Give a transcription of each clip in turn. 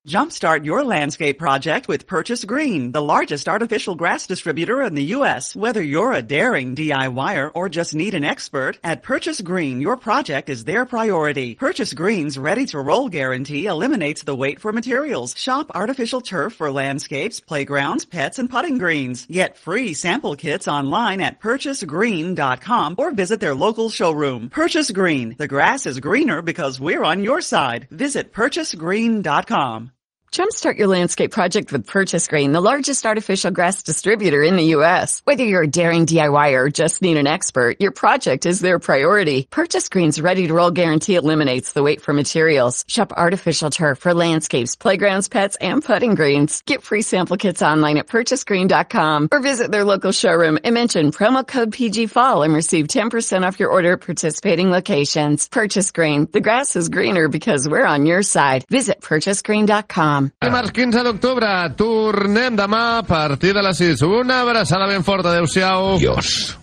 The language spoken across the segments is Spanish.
Jumpstart your landscape project with Purchase Green, the largest artificial grass distributor in the U.S. Whether you're a daring DIYer or just need an expert, at Purchase Green, your project is their priority. Purchase Green's ready-to-roll guarantee eliminates the wait for materials. Shop artificial turf for landscapes, playgrounds, pets, and putting greens. Get free sample kits online at purchasegreen.com or visit their local showroom. Purchase Green. The grass is greener because we're on your side. Visit purchasegreen.com. Jumpstart your landscape project with Purchase Green, the largest artificial grass distributor in the U.S. Whether you're a daring DIYer or just need an expert, your project is their priority. Purchase Green's ready-to-roll guarantee eliminates the wait for materials. Shop artificial turf for landscapes, playgrounds, pets, and putting greens. Get free sample kits online at purchasegreen.com or visit their local showroom and mention promo code PGFALL and receive 10% off your order at participating locations. Purchase Green. The grass is greener because we're on your side. Visit purchasegreen.com. Dimarts 15 d'octubre, tornem demà a partir de les 6. Una abraçada ben forta, adeu-siau. Adiós.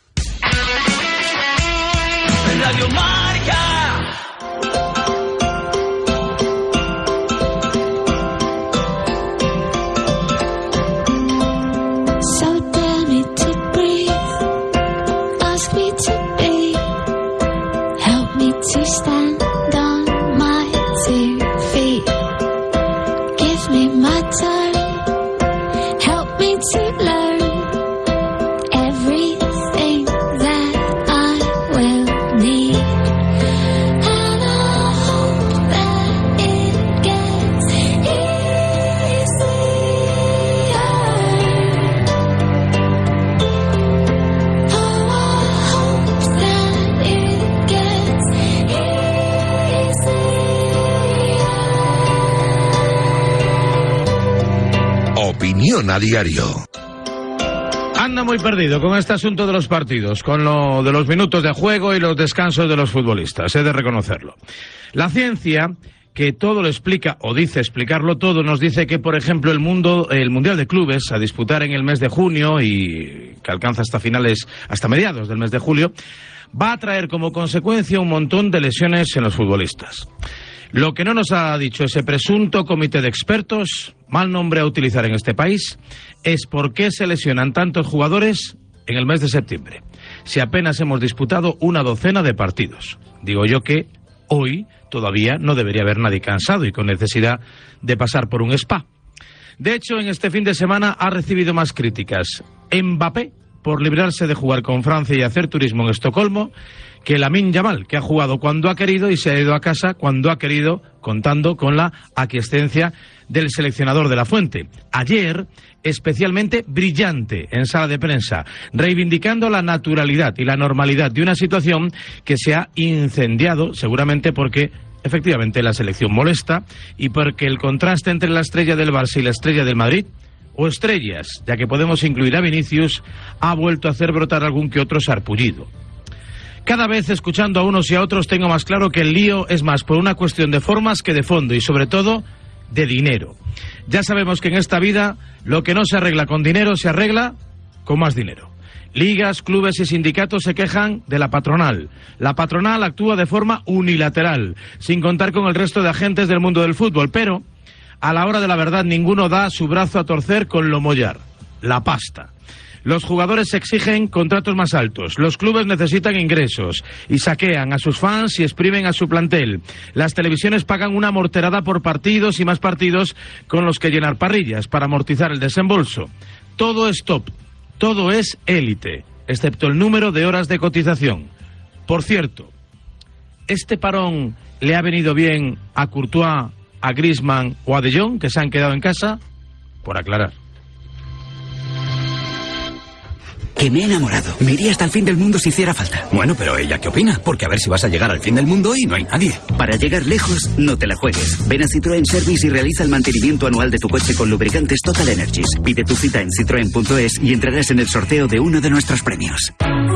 Radio Marca. So dare me to breathe, ask me to be, help me to stand on my 2 feet. Give me my time, help me to learn everything that I will need. And I hope that it gets easier. Oh, I hope that it gets easier. Opinión a diario. Anda muy perdido con este asunto de los partidos, con lo de los minutos de juego y los descansos de los futbolistas, he de reconocerlo. La ciencia, que todo lo explica, o dice explicarlo todo, nos dice que, por ejemplo, el Mundial de Clubes, a disputar en el mes de junio y que alcanza hasta mediados del mes de julio, va a traer como consecuencia un montón de lesiones en los futbolistas. Lo que no nos ha dicho ese presunto comité de expertos, mal nombre a utilizar en este país, es por qué se lesionan tantos jugadores en el mes de septiembre, si apenas hemos disputado una docena de partidos. Digo yo que hoy todavía no debería haber nadie cansado y con necesidad de pasar por un spa. De hecho, en este fin de semana ha recibido más críticas Mbappé por librarse de jugar con Francia y hacer turismo en Estocolmo, que Lamine Yamal, que ha jugado cuando ha querido y se ha ido a casa cuando ha querido, contando con la aquiescencia del seleccionador de la Fuente. Ayer, especialmente brillante en sala de prensa, reivindicando la naturalidad y la normalidad de una situación que se ha incendiado, seguramente porque efectivamente la selección molesta y porque el contraste entre la estrella del Barça y la estrella del Madrid, o estrellas, ya que podemos incluir a Vinicius, ha vuelto a hacer brotar algún que otro sarpullido. Cada vez, escuchando a unos y a otros, tengo más claro que el lío es más por una cuestión de formas que de fondo y, sobre todo, de dinero. Ya sabemos que en esta vida lo que no se arregla con dinero se arregla con más dinero. Ligas, clubes y sindicatos se quejan de la patronal. La patronal actúa de forma unilateral, sin contar con el resto de agentes del mundo del fútbol, pero a la hora de la verdad ninguno da su brazo a torcer con lo mollar, la pasta. Los jugadores exigen contratos más altos, los clubes necesitan ingresos y saquean a sus fans y exprimen a su plantel. Las televisiones pagan una morterada por partidos y más partidos con los que llenar parrillas para amortizar el desembolso. Todo es top, todo es élite, excepto el número de horas de cotización. Por cierto, ¿este parón le ha venido bien a Courtois, a Griezmann o a De Jong, que se han quedado en casa? Por aclarar. Que me he enamorado. Me iría hasta el fin del mundo si hiciera falta. Bueno, pero ¿ella qué opina? Porque a ver si vas a llegar al fin del mundo y no hay nadie. Para llegar lejos, no te la juegues. Ven a Citroën Service y realiza el mantenimiento anual de tu coche con lubricantes Total Energies. Pide tu cita en citroen.es y entrarás en el sorteo de uno de nuestros premios.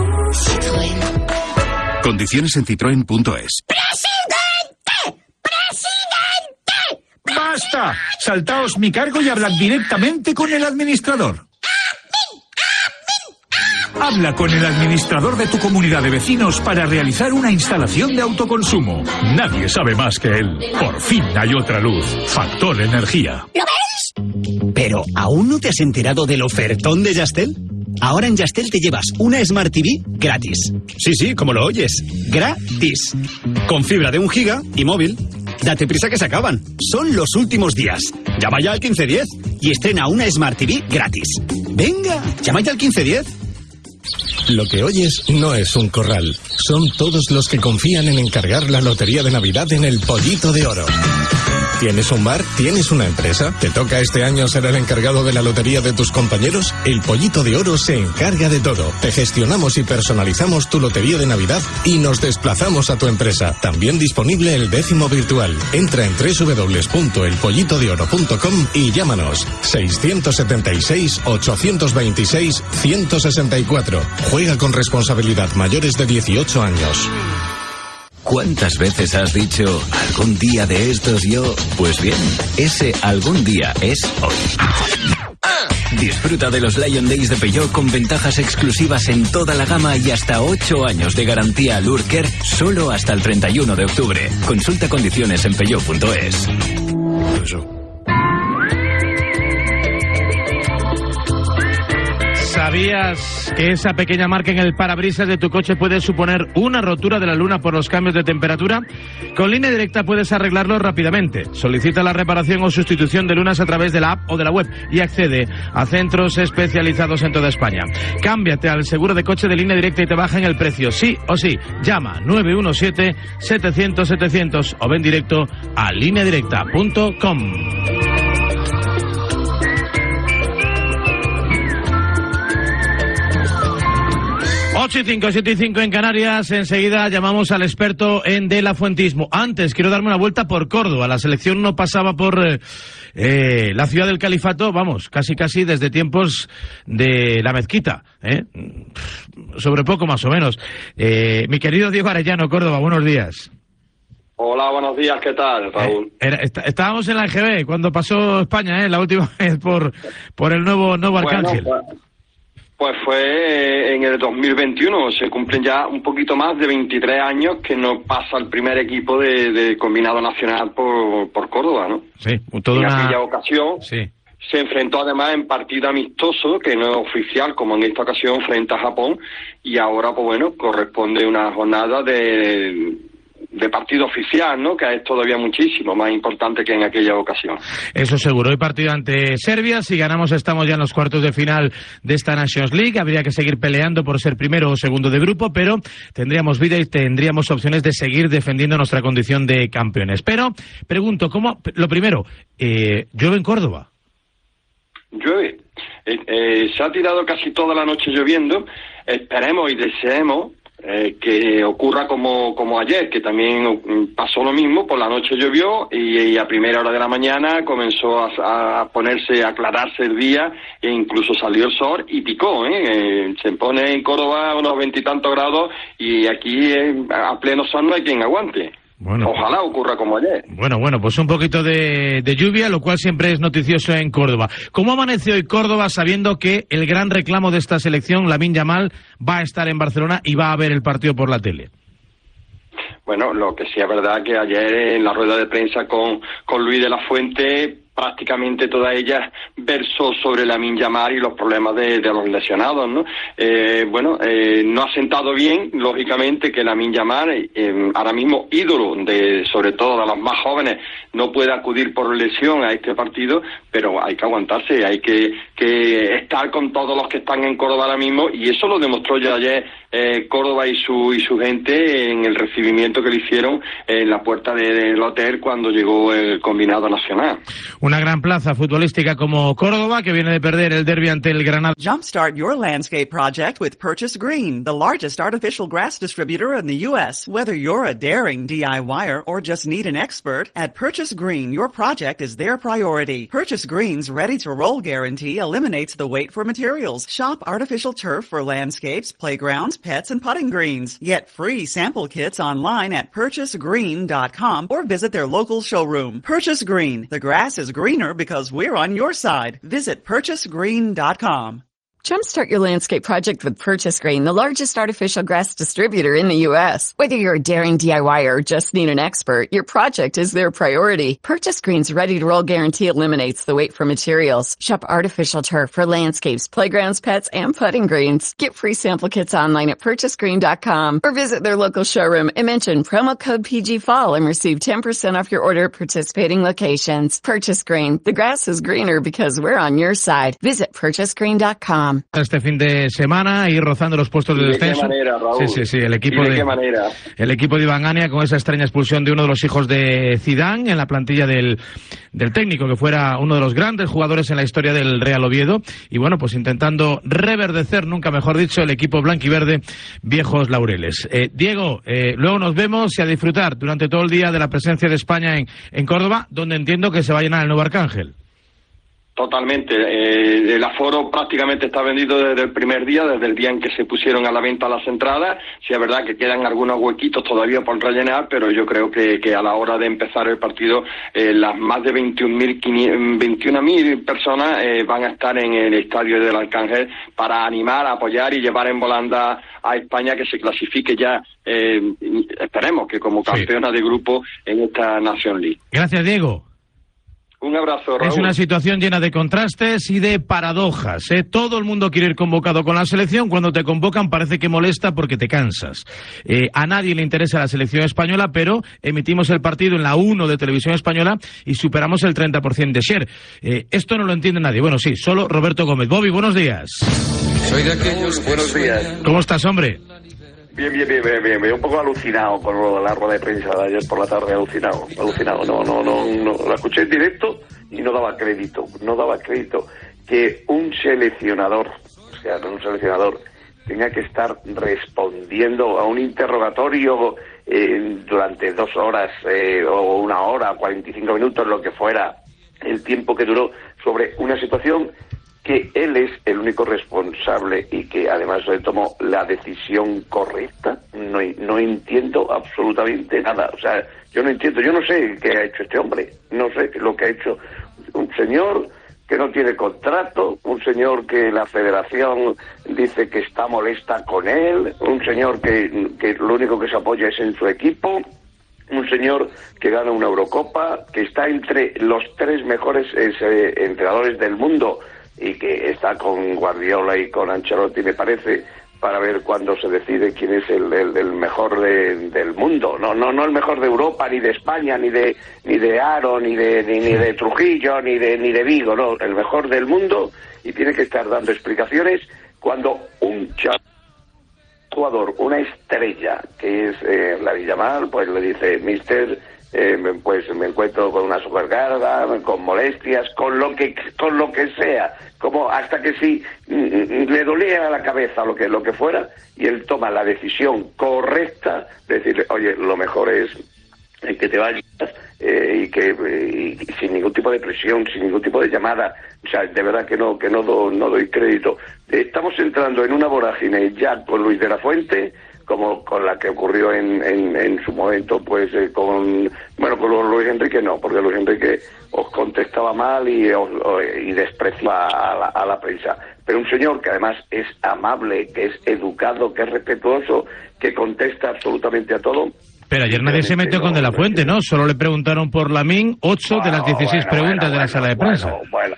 Citroën. Condiciones en citroen.es. ¡Presidente! ¡Presidente! ¡Basta! Saltaos mi cargo y hablad directamente con el administrador. Habla con el administrador de tu comunidad de vecinos para realizar una instalación de autoconsumo. Nadie sabe más que él. Por fin hay otra luz. Factor Energía. ¿Lo ves? ¿Pero aún no te has enterado del ofertón de Yastel? Ahora en Yastel te llevas una Smart TV gratis. Sí, como lo oyes. Gratis. Con fibra de 1 giga y móvil. Date prisa que se acaban. Son los últimos días. Llama ya al 1510 y estrena una Smart TV gratis. Venga, llama ya al 1510. Lo que oyes no es un corral. Son todos los que confían en encargar la lotería de Navidad en el Pollito de Oro. ¿Tienes un bar? ¿Tienes una empresa? ¿Te toca este año ser el encargado de la lotería de tus compañeros? El Pollito de Oro se encarga de todo. Te gestionamos y personalizamos tu lotería de Navidad y nos desplazamos a tu empresa. También disponible el 10º virtual. Entra en www.elpollitodeoro.com y llámanos 676-826-164. Juega con responsabilidad, mayores de 18 años. ¿Cuántas veces has dicho algún día de estos yo? Pues bien, ese algún día es hoy. Disfruta de los Lion Days de Peugeot con ventajas exclusivas en toda la gama y hasta 8 años de garantía al Urker solo hasta el 31 de octubre. Consulta condiciones en peugeot.es. ¿Sabías que esa pequeña marca en el parabrisas de tu coche puede suponer una rotura de la luna por los cambios de temperatura? Con Línea Directa puedes arreglarlo rápidamente. Solicita la reparación o sustitución de lunas a través de la app o de la web y accede a centros especializados en toda España. Cámbiate al seguro de coche de Línea Directa y te bajan el precio, sí o sí. Llama 917-700-700 o ven directo a lineadirecta.com. 8:05 en Canarias. Enseguida llamamos al experto en delafuentismo. Antes quiero darme una vuelta por Córdoba. La selección no pasaba por la ciudad del Califato, vamos, casi desde tiempos de la mezquita, sobre poco más o menos. Mi querido Diego Arellano, Córdoba, buenos días. Hola, buenos días, ¿qué tal, Raúl? Estábamos en la EGB cuando pasó España, la última vez por el nuevo Arcángel. Pues fue en el 2021, se cumplen ya un poquito más de 23 años que no pasa el primer equipo de combinado nacional por Córdoba, ¿no? Sí, en aquella ocasión se enfrentó además en partido amistoso, que no es oficial, como en esta ocasión frente a Japón, y ahora, pues bueno, corresponde una jornada de partido oficial, ¿no? Que es todavía muchísimo más importante que en aquella ocasión. Eso seguro. Hoy partido ante Serbia. Si ganamos estamos ya en los cuartos de final de esta Nations League. Habría que seguir peleando por ser primero o segundo de grupo, pero tendríamos vida y tendríamos opciones de seguir defendiendo nuestra condición de campeones. Pero, pregunto, lo primero, ¿llueve en Córdoba? Llueve. Se ha tirado casi toda la noche lloviendo. Esperemos y deseemos que ocurra como ayer, que también pasó lo mismo. Por la noche llovió y a primera hora de la mañana comenzó a aclararse el día e incluso salió el sol y picó, se pone en Córdoba unos 20 y tantos grados y aquí a pleno sol no hay quien aguante. Bueno, ojalá ocurra como ayer. Bueno, pues un poquito de lluvia, lo cual siempre es noticioso en Córdoba. ¿Cómo amanece hoy Córdoba sabiendo que el gran reclamo de esta selección, Lamine Yamal, va a estar en Barcelona y va a ver el partido por la tele? Bueno, lo que sí es verdad que ayer en la rueda de prensa con Luis de la Fuente, prácticamente toda ella versó sobre Lamine Yamal y los problemas de los lesionados, ¿no? No ha sentado bien, lógicamente, que Lamine Yamal, ahora mismo ídolo sobre todo de los más jóvenes, no puede acudir por lesión a este partido, pero hay que aguantarse, hay que estar con todos los que están en Córdoba ahora mismo, y eso lo demostró ya ayer Córdoba y su gente en el recibimiento que le hicieron en la puerta del hotel cuando llegó el combinado nacional. Una gran plaza futbolística como Córdoba, que viene de perder el derbi ante el Granada. Jumpstart your landscape project with Purchase Green, the largest artificial grass distributor in the U.S. Whether you're a daring DIYer or just need an expert, at Purchase Green, your project is their priority. Purchase Green's ready-to-roll guarantee eliminates the wait for materials. Shop artificial turf for landscapes, playgrounds, pets, and putting greens. Get free sample kits online at purchasegreen.com or visit their local showroom. Purchase Green. The grass is greener because we're on your side. Visit purchasegreen.com. Jumpstart your landscape project with Purchase Green, the largest artificial grass distributor in the U.S. Whether you're a daring DIYer or just need an expert, your project is their priority. Purchase Green's ready-to-roll guarantee eliminates the wait for materials. Shop artificial turf for landscapes, playgrounds, pets, and putting greens. Get free sample kits online at purchasegreen.com or visit their local showroom and mention promo code PGFALL and receive 10% off your order at participating locations. Purchase Green. The grass is greener because we're on your side. Visit purchasegreen.com. Este fin de semana, ir rozando los puestos de descenso. ¿De qué manera, Raúl? Sí, el equipo ¿De qué manera? El equipo de Iván Ania con esa extraña expulsión de uno de los hijos de Zidane en la plantilla del técnico, que fuera uno de los grandes jugadores en la historia del Real Oviedo. Y bueno, pues intentando reverdecer, nunca mejor dicho, el equipo blanquiverde, viejos laureles. Diego, luego nos vemos y a disfrutar durante todo el día de la presencia de España en Córdoba, donde entiendo que se va a llenar el nuevo Arcángel. Totalmente. El aforo prácticamente está vendido desde el primer día, desde el día en que se pusieron a la venta las entradas. Sí, es verdad que quedan algunos huequitos todavía por rellenar, pero yo creo que a la hora de empezar el partido, las más de 21.000 personas van a estar en el estadio del Arcángel para animar, apoyar y llevar en volanda a España, que se clasifique ya, esperemos que como campeona de grupo en esta Nation League. Gracias, Diego. Un abrazo, Raúl. Es una situación llena de contrastes y de paradojas, ¿eh? Todo el mundo quiere ir convocado con la selección. Cuando te convocan parece que molesta porque te cansas. A nadie le interesa la selección española, pero emitimos el partido en la 1 de Televisión Española y superamos el 30% de share. Esto no lo entiende nadie. Bueno, sí, solo Roberto Gómez. Bobby, buenos días. Soy de aquellos... Buenos días. ¿Cómo estás, hombre? Bien. Un poco alucinado con la rueda de prensa de ayer por la tarde, alucinado. No, la escuché en directo y no daba crédito que un seleccionador tenga que estar respondiendo a un interrogatorio durante 2 horas o 1 hora, 45 minutos, lo que fuera, el tiempo que duró, sobre una situación que él es el único responsable y que además le tomó la decisión correcta. No entiendo absolutamente nada. O sea, yo no sé qué ha hecho este hombre, no sé lo que ha hecho un señor que no tiene contrato, un señor que la federación dice que está molesta con él, un señor que lo único que se apoya es en su equipo, un señor que gana una Eurocopa, que está entre los 3 mejores entrenadores del mundo, y que está con Guardiola y con Ancelotti, me parece, para ver cuándo se decide quién es el mejor del mundo. No el mejor de Europa, ni de España, ni de Aro, ni de Trujillo, ni de Vigo, no, el mejor del mundo, y tiene que estar dando explicaciones cuando un jugador, una estrella, que es la Villamar, pues le dice: mister, pues me encuentro con una supercarga, con molestias, con lo que sea, como hasta que si le dolía la cabeza lo que fuera, y él toma la decisión correcta de decirle: oye, lo mejor es que te vayas, y sin ningún tipo de presión, sin ningún tipo de llamada. O sea, de verdad que no doy crédito. Estamos entrando en una vorágine ya con Luis de la Fuente, como con la que ocurrió en su momento, pues con Luis Enrique no, porque Luis Enrique os contestaba mal y despreciaba a la prensa. Pero un señor que además es amable, que es educado, que es respetuoso, que contesta absolutamente a todo. Pero ayer nadie se metió con De la Fuente, ¿no? Solo le preguntaron por Lamine 8 de las 16 preguntas de la sala de prensa.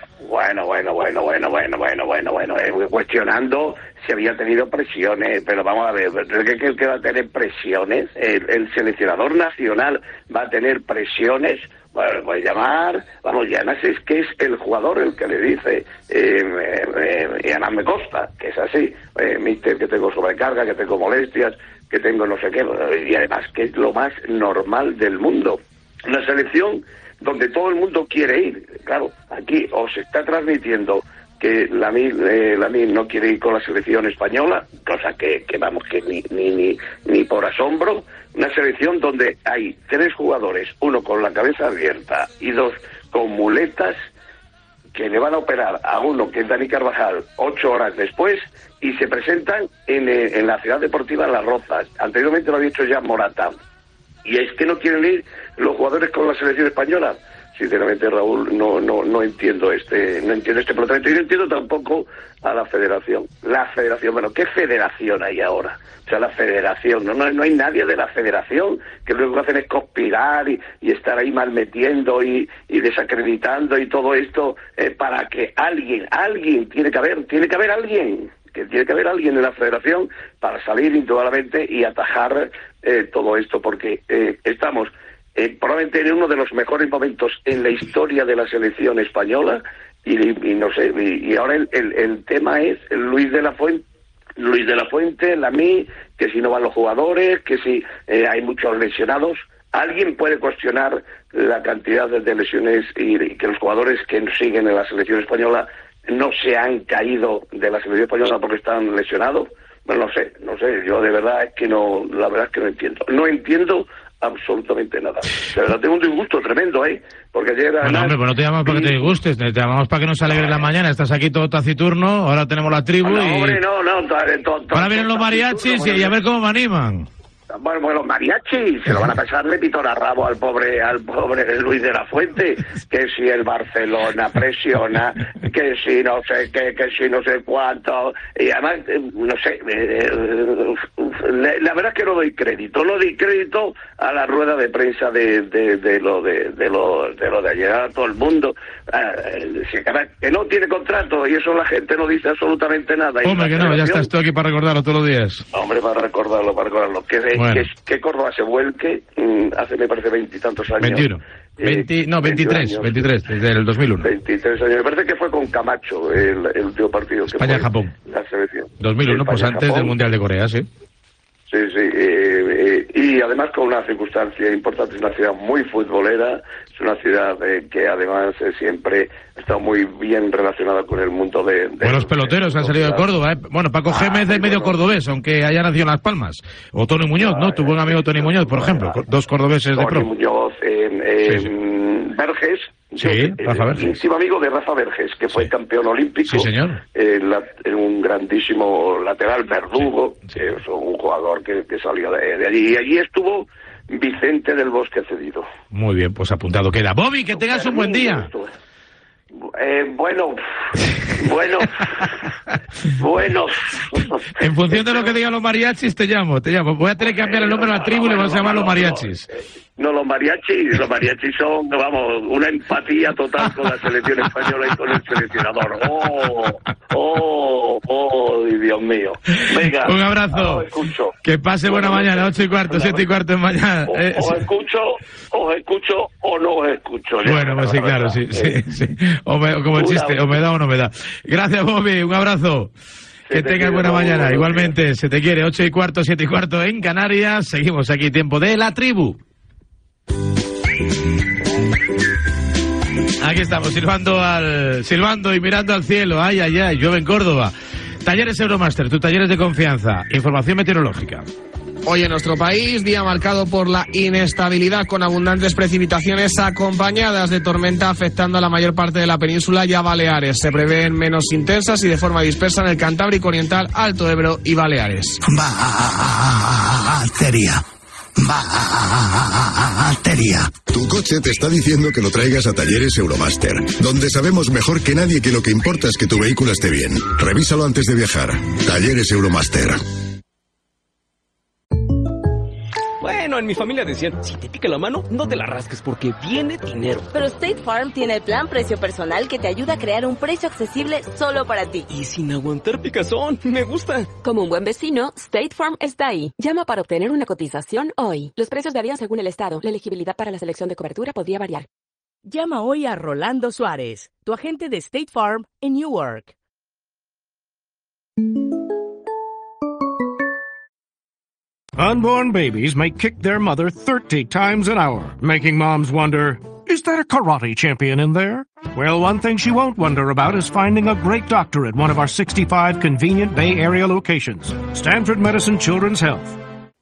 Cuestionando si había tenido presiones, pero vamos a ver, ¿qué va a tener presiones? ¿El seleccionador nacional va a tener presiones? Bueno, puede llamar, y además es que es el jugador el que le dice, y además me consta que es así, mister, que tengo sobrecarga, que tengo molestias, que tengo no sé qué, y además que es lo más normal del mundo. Una selección donde todo el mundo quiere ir. Claro, aquí os está transmitiendo que Lamine no quiere ir con la selección española, cosa que ni por asombro. Una selección donde hay 3 jugadores, uno con la cabeza abierta y 2 con muletas, que le van a operar a uno, que es Dani Carvajal, 8 horas después, y se presentan en la Ciudad Deportiva Las Rozas. Anteriormente lo había hecho ya Morata. Y es que no quieren ir los jugadores con la selección española, sinceramente, Raúl, no entiendo este planteamiento, y no entiendo tampoco a la federación. Bueno, ¿qué federación hay ahora? O sea, la federación, no hay nadie de la federación, que lo que hacen es conspirar y estar ahí malmetiendo y desacreditando y todo esto, para que alguien, tiene que haber alguien en la federación para salir indudablemente y atajar todo esto, porque estamos probablemente en uno de los mejores momentos en la historia de la selección española, y no sé, y ahora el tema es Luis de la Fuente, Lamine, que si no van los jugadores, que si hay muchos lesionados. ¿Alguien puede cuestionar la cantidad de lesiones y que los jugadores que siguen en la selección española no se han caído de la selección española porque están lesionados? Bueno, no sé, yo de verdad es que la verdad es que no entiendo absolutamente nada. De verdad tengo un disgusto tremendo, porque ayer... Bueno, hombre, pues no te llamamos para que te disgustes, te llamamos para que nos alegres la mañana. Estás aquí todo taciturno, ahora tenemos la tribu Hombre, ahora vienen los mariachis y a ver cómo me animan. Bueno, los mariachis se lo van a pasar de pitón a rabo al pobre Luis de la Fuente, que si el Barcelona presiona, que si no sé qué, que si no sé cuánto, y además, no sé, la verdad es que no doy crédito a la rueda de prensa de lo de ayer, a todo el mundo, que no tiene contrato, y eso la gente no dice absolutamente nada. Hombre, que no, ya estás tú aquí para recordarlo todos los días. Hombre, para recordarlo, que Córdoba se vuelque hace, me parece, 20 y tantos años. 21. 23, desde el 2001. 23 años. Me parece que fue con Camacho el último partido. España-Japón. La selección. 2001, pues antes del Mundial de Corea, sí. Sí. Y además con una circunstancia importante, es una ciudad muy futbolera, es una ciudad que además siempre ha estado muy bien relacionada con el mundo de buenos peloteros han salido de Córdoba, Bueno, Paco Gémez es medio cordobés, aunque haya nacido en Las Palmas. O Tony Muñoz, ¿no? Tu buen amigo Tony Muñoz, por ejemplo. Dos cordobeses de pro. Tony Muñoz, Verges. Sí, Rafa Verges. Íntimo amigo de Rafa Verges, que fue campeón olímpico. Sí, señor. Un grandísimo lateral, Verdugo, que es un jugador que salió de allí. Y allí estuvo Vicente del Bosque Cedido. Muy bien, pues apuntado queda. Bobby, que tengas un buen día. Bueno. En función de lo que digan los mariachis, te llamo. Voy a tener que cambiar el nombre de la tribu y le vamos a llamar los mariachis. No, los mariachis son, vamos, una empatía total con la selección española y con el seleccionador. Dios mío. Venga. Un abrazo. Escucho. Que pase buena mañana, 8:15, 7:15 en mañana. Os escucho o no os escucho. Bueno, pues sí, claro, sí. Como el chiste, o me da o no me da. Gracias, Bobby, un abrazo. Que tengas buena mañana. Igualmente, se te quiere. 8:15, 7:15 en Canarias. Seguimos aquí, tiempo de la tribu. Aquí estamos, silbando y mirando al cielo. Ay, llueve en Córdoba. Talleres Euromaster, tus talleres de confianza. Información meteorológica. Hoy en nuestro país, día marcado por la inestabilidad, con abundantes precipitaciones acompañadas de tormenta afectando a la mayor parte de la península y a Baleares. Se prevén menos intensas y de forma dispersa en el Cantábrico Oriental, Alto Ebro y Baleares. Batería. Tu coche te está diciendo que lo traigas a Talleres Euromaster, donde sabemos mejor que nadie que lo que importa es que tu vehículo esté bien. Revísalo antes de viajar. Talleres Euromaster. Bueno, en mi familia decían, si te pica la mano, no te la rasques porque viene dinero. Pero State Farm tiene el plan precio personal que te ayuda a crear un precio accesible solo para ti. Y sin aguantar picazón, me gusta. Como un buen vecino, State Farm está ahí. Llama para obtener una cotización hoy. Los precios varían según el estado. La elegibilidad para la selección de cobertura podría variar. Llama hoy a Rolando Suárez, tu agente de State Farm en Newark. Unborn babies may kick their mother 30 times an hour, making moms wonder, is there a karate champion in there? Well, one thing she won't wonder about is finding a great doctor at one of our 65 convenient Bay Area locations. Stanford Medicine Children's Health.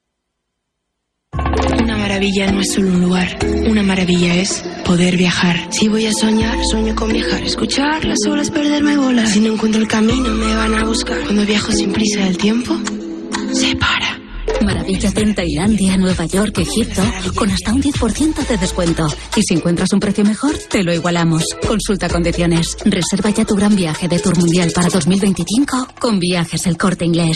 Una maravilla no es solo un lugar, una maravilla es poder viajar. Si voy a soñar, sueño con viajar. Escuchar las olas, perderme bolas. Si no encuentro el camino, me van a buscar. Cuando viajo sin prisa, el tiempo se para. Maravillas en Tailandia, Nueva York, Egipto, con hasta un 10% de descuento. Y si encuentras un precio mejor, te lo igualamos. Consulta condiciones. Reserva ya tu gran viaje de Tour Mundial para 2025 con Viajes El Corte Inglés.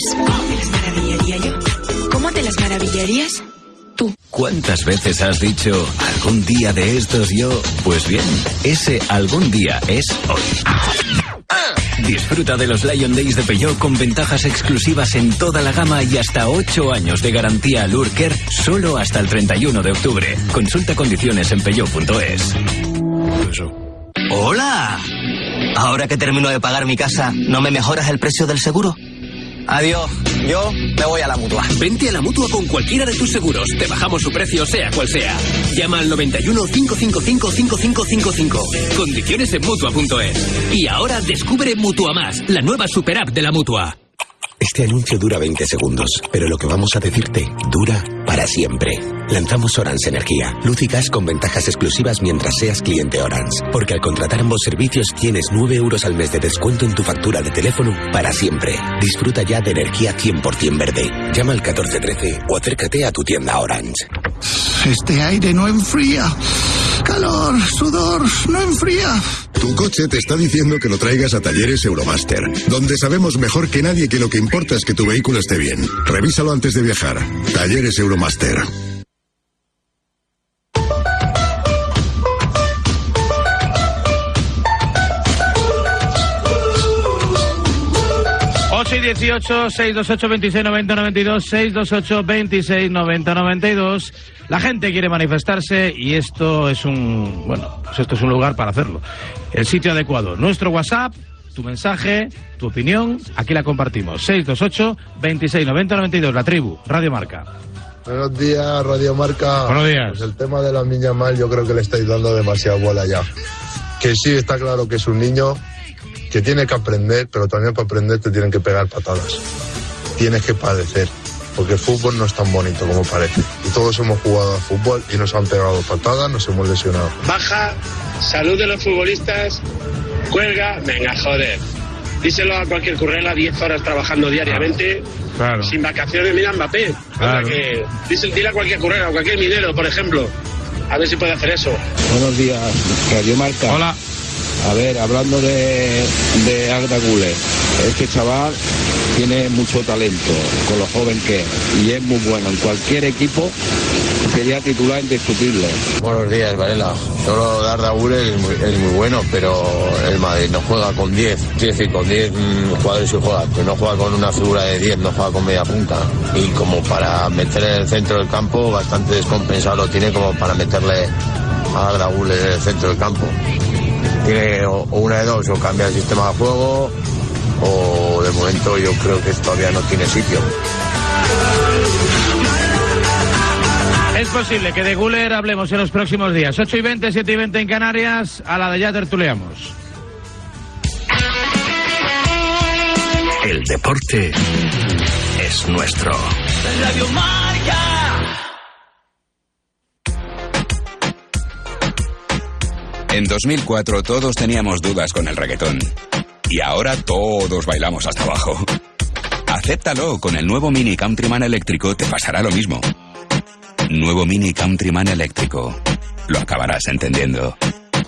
¿Cómo te las maravillarías? Tú. ¿Cuántas veces has dicho algún día de estos yo? Pues bien, ese algún día es hoy. Disfruta de los Lion Days de Peugeot con ventajas exclusivas en toda la gama y hasta 8 años de garantía al Urker solo hasta el 31 de octubre. Consulta condiciones en peugeot.es. ¡Hola! Ahora que termino de pagar mi casa, ¿no me mejoras el precio del seguro? Adiós, yo me voy a la Mutua. Vente a la Mutua con cualquiera de tus seguros. Te bajamos su precio, sea cual sea. Llama al 91 555 5555. Condiciones en Mutua.es. Y ahora descubre Mutua Más, la nueva super app de la Mutua. Este anuncio dura 20 segundos, pero lo que vamos a decirte dura para siempre. Lanzamos Orange Energía, luz y gas con ventajas exclusivas mientras seas cliente Orange. Porque al contratar ambos servicios tienes 9 euros al mes de descuento en tu factura de teléfono para siempre. Disfruta ya de energía 100% verde. Llama al 1413 o acércate a tu tienda Orange. Este aire no enfría. Calor, sudor, no enfría. Tu coche te está diciendo que lo traigas a Talleres Euromaster, donde sabemos mejor que nadie que lo que importa es que tu vehículo esté bien. Revísalo antes de viajar. Talleres Euromaster. Y 18, 628 26 90 92, 628 26 90 92. La gente quiere manifestarse y esto es un lugar para hacerlo. El sitio adecuado. Nuestro WhatsApp, tu mensaje, tu opinión, aquí la compartimos. 628 26 90 92. La tribu, Radio Marca. Buenos días, Radio Marca. Buenos días. Pues el tema de la niña mal, yo creo que le estáis dando demasiada bola ya. Que sí, está claro que es un niño que tiene que aprender, pero también para aprender te tienen que pegar patadas. Tienes que padecer, porque el fútbol no es tan bonito como parece. Y todos hemos jugado a fútbol y nos han pegado patadas, nos hemos lesionado. Baja, salud de los futbolistas, cuelga, venga, joder. Díselo a cualquier currela, 10 horas trabajando diariamente, claro, sin vacaciones, mira Mbappé. Claro. Dile a cualquier currela, a cualquier minero, por ejemplo, a ver si puede hacer eso. Buenos días, Radio Marca. Hola. A ver, hablando de Arda Güler, este chaval tiene mucho talento, con lo joven que es, y es muy bueno. En cualquier equipo sería titular indiscutible. Buenos días, Varela. Solo de Arda Güler es muy bueno, pero el Madrid no juega con 10. Quiere decir, con 10 jugadores y juega, pero no juega con una figura de 10, no juega con media punta. Y como para meter en el centro del campo, bastante descompensado lo tiene como para meterle a Arda Güler en el centro del campo. Tiene o una de dos, o cambia el sistema de juego, o de momento yo creo que todavía no tiene sitio. Es posible que de Güler hablemos en los próximos días. 8 y 20, 7 y 20 en Canarias. A la de ya tertuleamos. El deporte es nuestro. Radio Marca. En 2004 todos teníamos dudas con el reggaetón. Y ahora todos bailamos hasta abajo. Acéptalo, con el nuevo Mini Countryman eléctrico te pasará lo mismo. Nuevo Mini Countryman eléctrico. Lo acabarás entendiendo.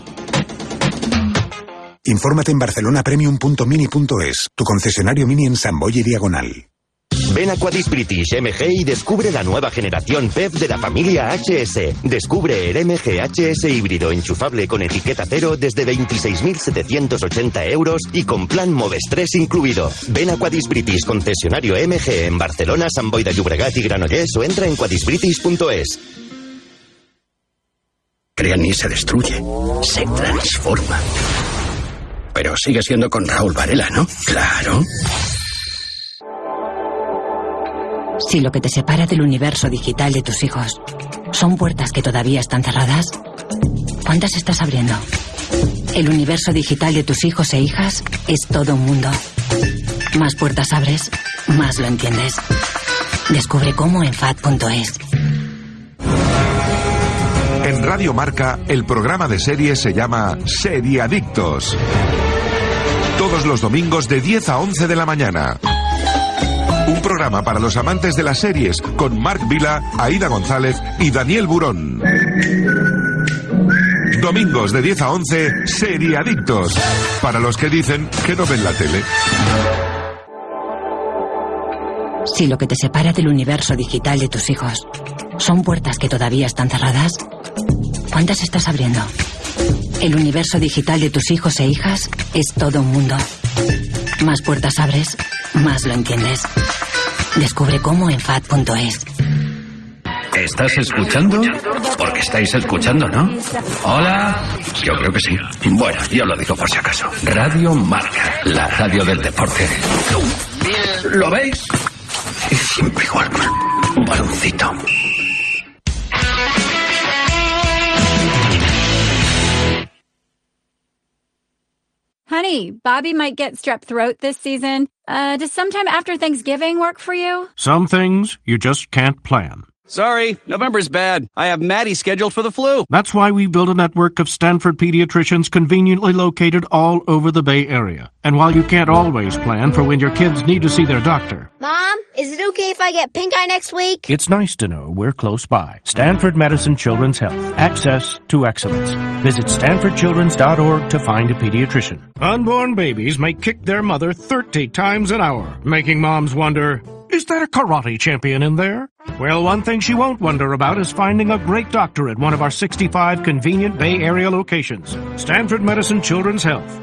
Infórmate en barcelonapremium.mini.es, tu concesionario Mini en Samboy y Diagonal. Ven a Quadis British MG y descubre la nueva generación PEV de la familia HS. Descubre el MG HS híbrido enchufable con etiqueta cero desde 26.780 euros y con plan Moves 3 incluido. Ven a Quadis British, concesionario MG en Barcelona, Sant Boi de Llobregat y Granollers, o entra en quadisbritish.es. Crean y se destruye, se transforma. Pero sigue siendo con Raúl Varela, ¿no? Claro. Si lo que te separa del universo digital de tus hijos son puertas que todavía están cerradas, ¿cuántas estás abriendo? El universo digital de tus hijos e hijas es todo un mundo. Más puertas abres, más lo entiendes. Descubre cómo en FAD.es. En Radio Marca, el programa de series se llama Seriadictos. Todos los domingos de 10 a 11 de la mañana. Un programa para los amantes de las series con Marc Vila, Aida González y Daniel Burón. Domingos de 10 a 11, Seriadictos. Para los que dicen que no ven la tele. Si lo que te separa del universo digital de tus hijos son puertas que todavía están cerradas, ¿cuántas estás abriendo? El universo digital de tus hijos e hijas es todo un mundo. Más puertas abres, más lo entiendes. Descubre cómo en FAD.es. ¿Estás escuchando? Porque estáis escuchando, ¿no? Hola. Yo creo que sí. Bueno, yo lo digo por si acaso. Radio Marca, la radio del deporte. ¿Lo veis? Es siempre igual. Un baloncito. Honey, Bobby might get strep throat this season. Does sometime after Thanksgiving work for you? Some things you just can't plan. Sorry, November's bad. I have Maddie scheduled for the flu. That's why we built a network of Stanford pediatricians conveniently located all over the Bay Area. And while you can't always plan for when your kids need to see their doctor, Mom, is it okay if I get pink eye next week? it's nice to know we're close by. Stanford Medicine Children's Health. Access to excellence. Visit stanfordchildrens.org to find a pediatrician. Unborn babies may kick their mother 30 times an hour, making moms wonder, is there a karate champion in there? Well, one thing she won't wonder about is finding a great doctor at one of our 65 convenient Bay Area locations. Stanford Medicine Children's Health.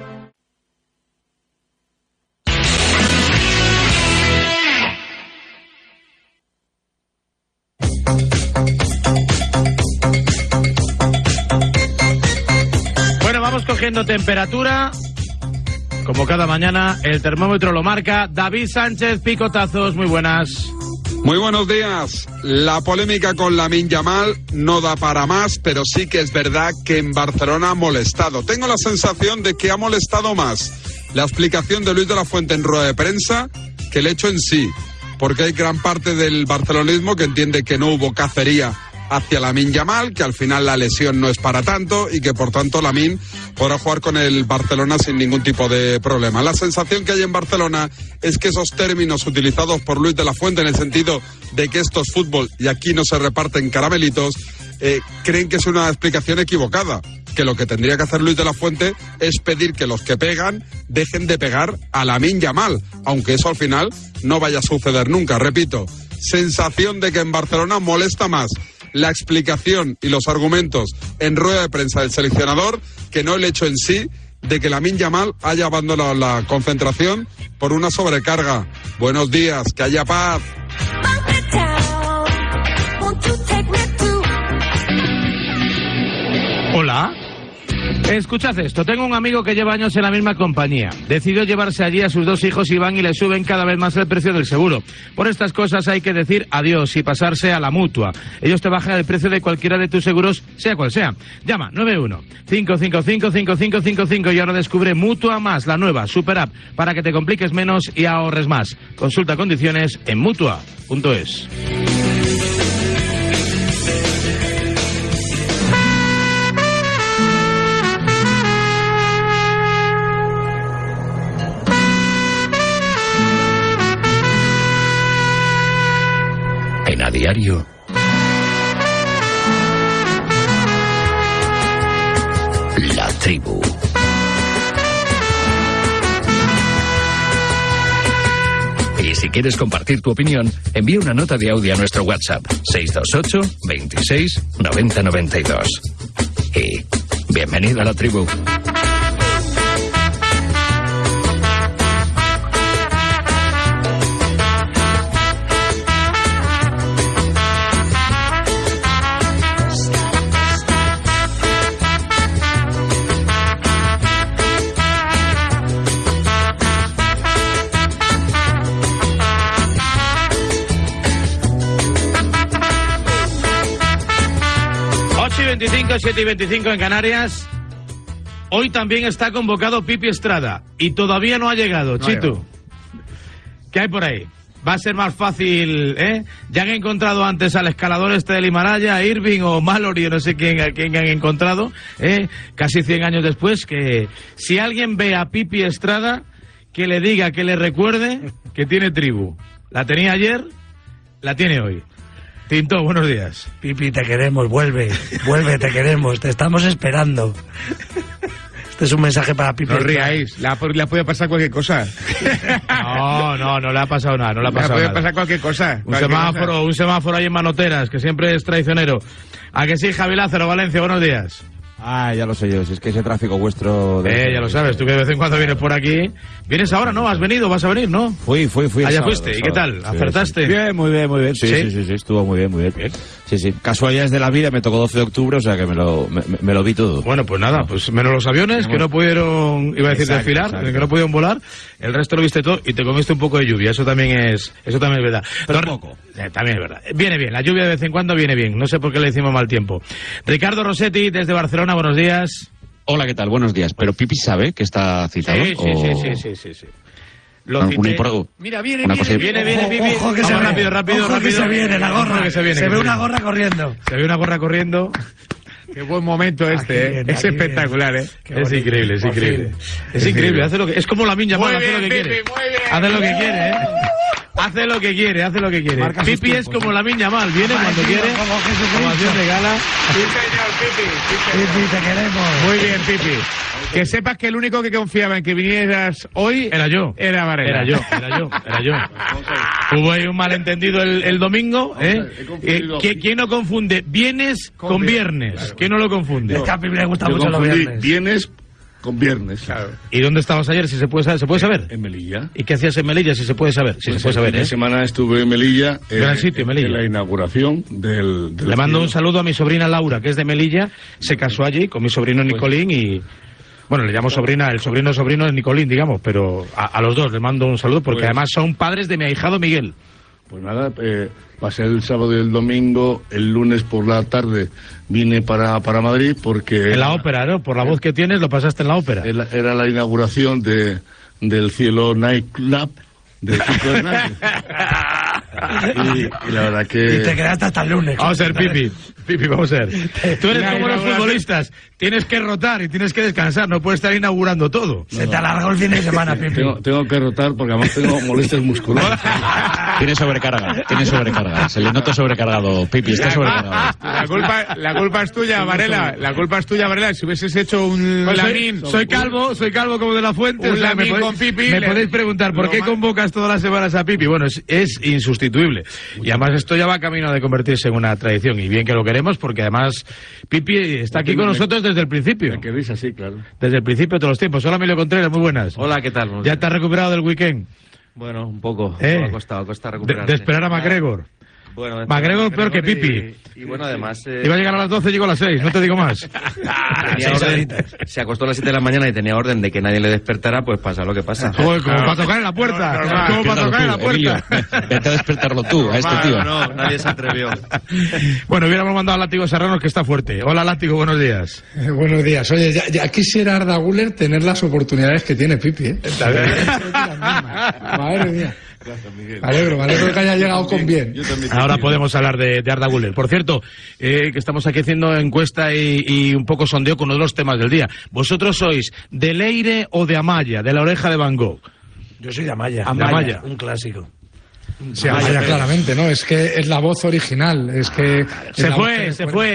Bueno, vamos cogiendo temperatura. Como cada mañana, el termómetro lo marca David Sánchez, picotazos, muy buenas. Muy buenos días. La polémica con Lamine Yamal no da para más, pero sí que es verdad que en Barcelona ha molestado. Tengo la sensación de que ha molestado más la explicación de Luis de la Fuente en rueda de prensa que el hecho en sí, porque hay gran parte del barcelonismo que entiende que no hubo cacería hacia Lamine Yamal, que al final la lesión no es para tanto y que por tanto Lamine podrá jugar con el Barcelona sin ningún tipo de problema. La sensación que hay en Barcelona es que esos términos utilizados por Luis de la Fuente en el sentido de que esto es fútbol y aquí no se reparten caramelitos, creen que es una explicación equivocada, que lo que tendría que hacer Luis de la Fuente es pedir que los que pegan dejen de pegar a Lamine Yamal, aunque eso al final no vaya a suceder nunca. Repito, sensación de que en Barcelona molesta más la explicación y los argumentos en rueda de prensa del seleccionador que no el hecho en sí de que Lamine Yamal haya abandonado la concentración por una sobrecarga. Buenos días, que haya paz. Hola. Escuchad esto, tengo un amigo que lleva años en la misma compañía. Decidió llevarse allí a sus dos hijos y van y le suben cada vez más el precio del seguro. Por estas cosas hay que decir adiós y pasarse a la Mutua. Ellos te bajan el precio de cualquiera de tus seguros, sea cual sea. Llama 91-555-5555 y ahora descubre Mutua Más, la nueva super app, para que te compliques menos y ahorres más. Consulta condiciones en Mutua.es. A diario. La tribu. Y si quieres compartir tu opinión, envía una nota de audio a nuestro WhatsApp 628 26 90 92. Y bienvenido a la tribu. Ocho y 25, 7 y 25 en Canarias. Hoy también está convocado Pipi Estrada y todavía no ha llegado, Chitu. ¿Qué hay por ahí? Va a ser más fácil, ¿eh? Ya han encontrado antes al escalador este del Himalaya, Irving o Mallory, no sé a quién han encontrado, casi 100 años después, que si alguien ve a Pipi Estrada, que le diga, que le recuerde que tiene tribu. La tenía ayer, la tiene hoy. Tinto, buenos días. Pipi, te queremos, vuelve, te queremos, te estamos esperando. Este es un mensaje para Pipi. No ríais, le puede pasar cualquier cosa. No le ha pasado nada, Le puede pasar cualquier cosa. Un semáforo ahí en Manoteras, que siempre es traicionero. ¿A que sí, Javi Lázaro, Valencia? Buenos días. Ya lo sé yo, si es que ese tráfico vuestro... ya lo sabes, tú que de vez en cuando vienes por aquí. ¿Vienes ahora, no? ¿Has venido? ¿Vas a venir, no? Fui. Allá fuiste, ¿y qué tal? Sí, ¿Acertaste? Sí. Bien, muy bien. Sí, estuvo muy bien. Sí. Casualidades de la vida, me tocó 12 de octubre, o sea que me lo vi todo. Bueno, pues nada, pues menos los aviones, que no pudieron, iba a decir desfilar, que no pudieron volar, el resto lo viste todo y te comiste un poco de lluvia, eso también es verdad. Pero poco. También es verdad. Viene bien, la lluvia de vez en cuando viene bien, no sé por qué le decimos mal tiempo. Ricardo Rossetti, desde Barcelona, buenos días. Hola, ¿qué tal? Buenos días. ¿Pero Pipi sabe que está citado? Sí. Lo cité. Mira, viene Pipi. Ojo que se ve. Rápido. Que se viene la gorra. Se ve una gorra corriendo. Qué buen momento este, es espectacular, ¿eh? Es increíble. Es increíble, hace lo que... Es como Lamine Yamal, hace lo que quiere. Hace lo que quiere, ¿eh? Hace lo que quiere. Pipi es como Lamine Yamal, viene cuando quiere, como acción de gala. Sí, señor, Pipi. Pipi, te queremos. Muy bien, Pipi. Que sepas que el único que confiaba en que vinieras hoy... Era yo. Era Varela. Era yo. Hubo ahí un malentendido el domingo, ¿eh? ¿Quién no confunde vienes con viernes? ¿Quién no lo confunde? Es que a Pipi le gusta mucho los viernes. Vienes con viernes. Claro. ¿Y dónde estabas ayer, si se puede saber? En Melilla. ¿Y qué hacías en Melilla, si se puede saber? Si se puede saber, Esta semana estuve en Melilla. Gran sitio, Melilla. En la inauguración del Le mando un saludo a mi sobrina Laura, que es de Melilla. Se casó allí con mi sobrino Nicolín y... Bueno, le llamo sobrina, el sobrino es Nicolín, digamos, pero a los dos les mando un saludo porque además son padres de mi ahijado Miguel. Pues nada, pasé el sábado y el domingo, el lunes por la tarde vine para Madrid porque... En la ópera, ¿no? Por la voz que tienes lo pasaste en la ópera. Era la inauguración del Cielo Nightclub. Y la verdad que... Y te quedaste hasta el lunes. Vamos a ver, Pipi, vamos a ver. Tú eres como los futbolistas, tienes que rotar y tienes que descansar, no puedes estar inaugurando todo. Se te alargó el fin de semana, Pipi. Tengo que rotar porque además tengo molestias musculares. Tiene sobrecarga. Se le nota sobrecargado, Pipi, está sobrecargado. La culpa es tuya, Varela. Si hubieses hecho un lamín... Soy calvo como de la Fuente. Un lamín con Pipi... Me podéis preguntar, ¿por qué convocas todas las semanas a Pipi? Bueno, es insustituible. Y además esto ya va camino de convertirse en una tradición. Y bien que lo queremos, porque además Pipi está aquí con nosotros desde el principio. Me queréis así, claro. Desde el principio de todos los tiempos. Hola, Emilio Contreras, muy buenas. Hola, ¿qué tal? ¿Ya te has recuperado del weekend? Bueno, un poco. Ha costado recuperarse. De esperar a McGregor. Bueno, McGregor peor que Pipi. Y bueno, además... Iba a llegar a las 12 y llegó a las 6, no te digo más. Se acostó a las 7 de la mañana y tenía orden de que nadie le despertara, pues pasa lo que pasa. Joder, como para tocar en la puerta. Como para tocar en la puerta. Vete a despertarlo tú, a este tío. No, nadie se atrevió. Bueno, hubiéramos mandado a Látigo Serrano, que está fuerte. Hola, Látigo, buenos días. Buenos días. Oye, ya quisiera Arda Güler tener las oportunidades que tiene Pipi, ¿eh? Madre mía. Me alegro que haya llegado con bien. Ahora podemos hablar de Arda Güler. Por cierto, que estamos aquí haciendo encuesta y un poco sondeo con uno de los temas del día. ¿Vosotros sois de Leire o de Amaya, de La Oreja de Van Gogh? Yo soy de Amaya. Amaya. Un clásico. Sí, Amaya, claramente, ¿no? Es que es la voz original, es que... Se fue.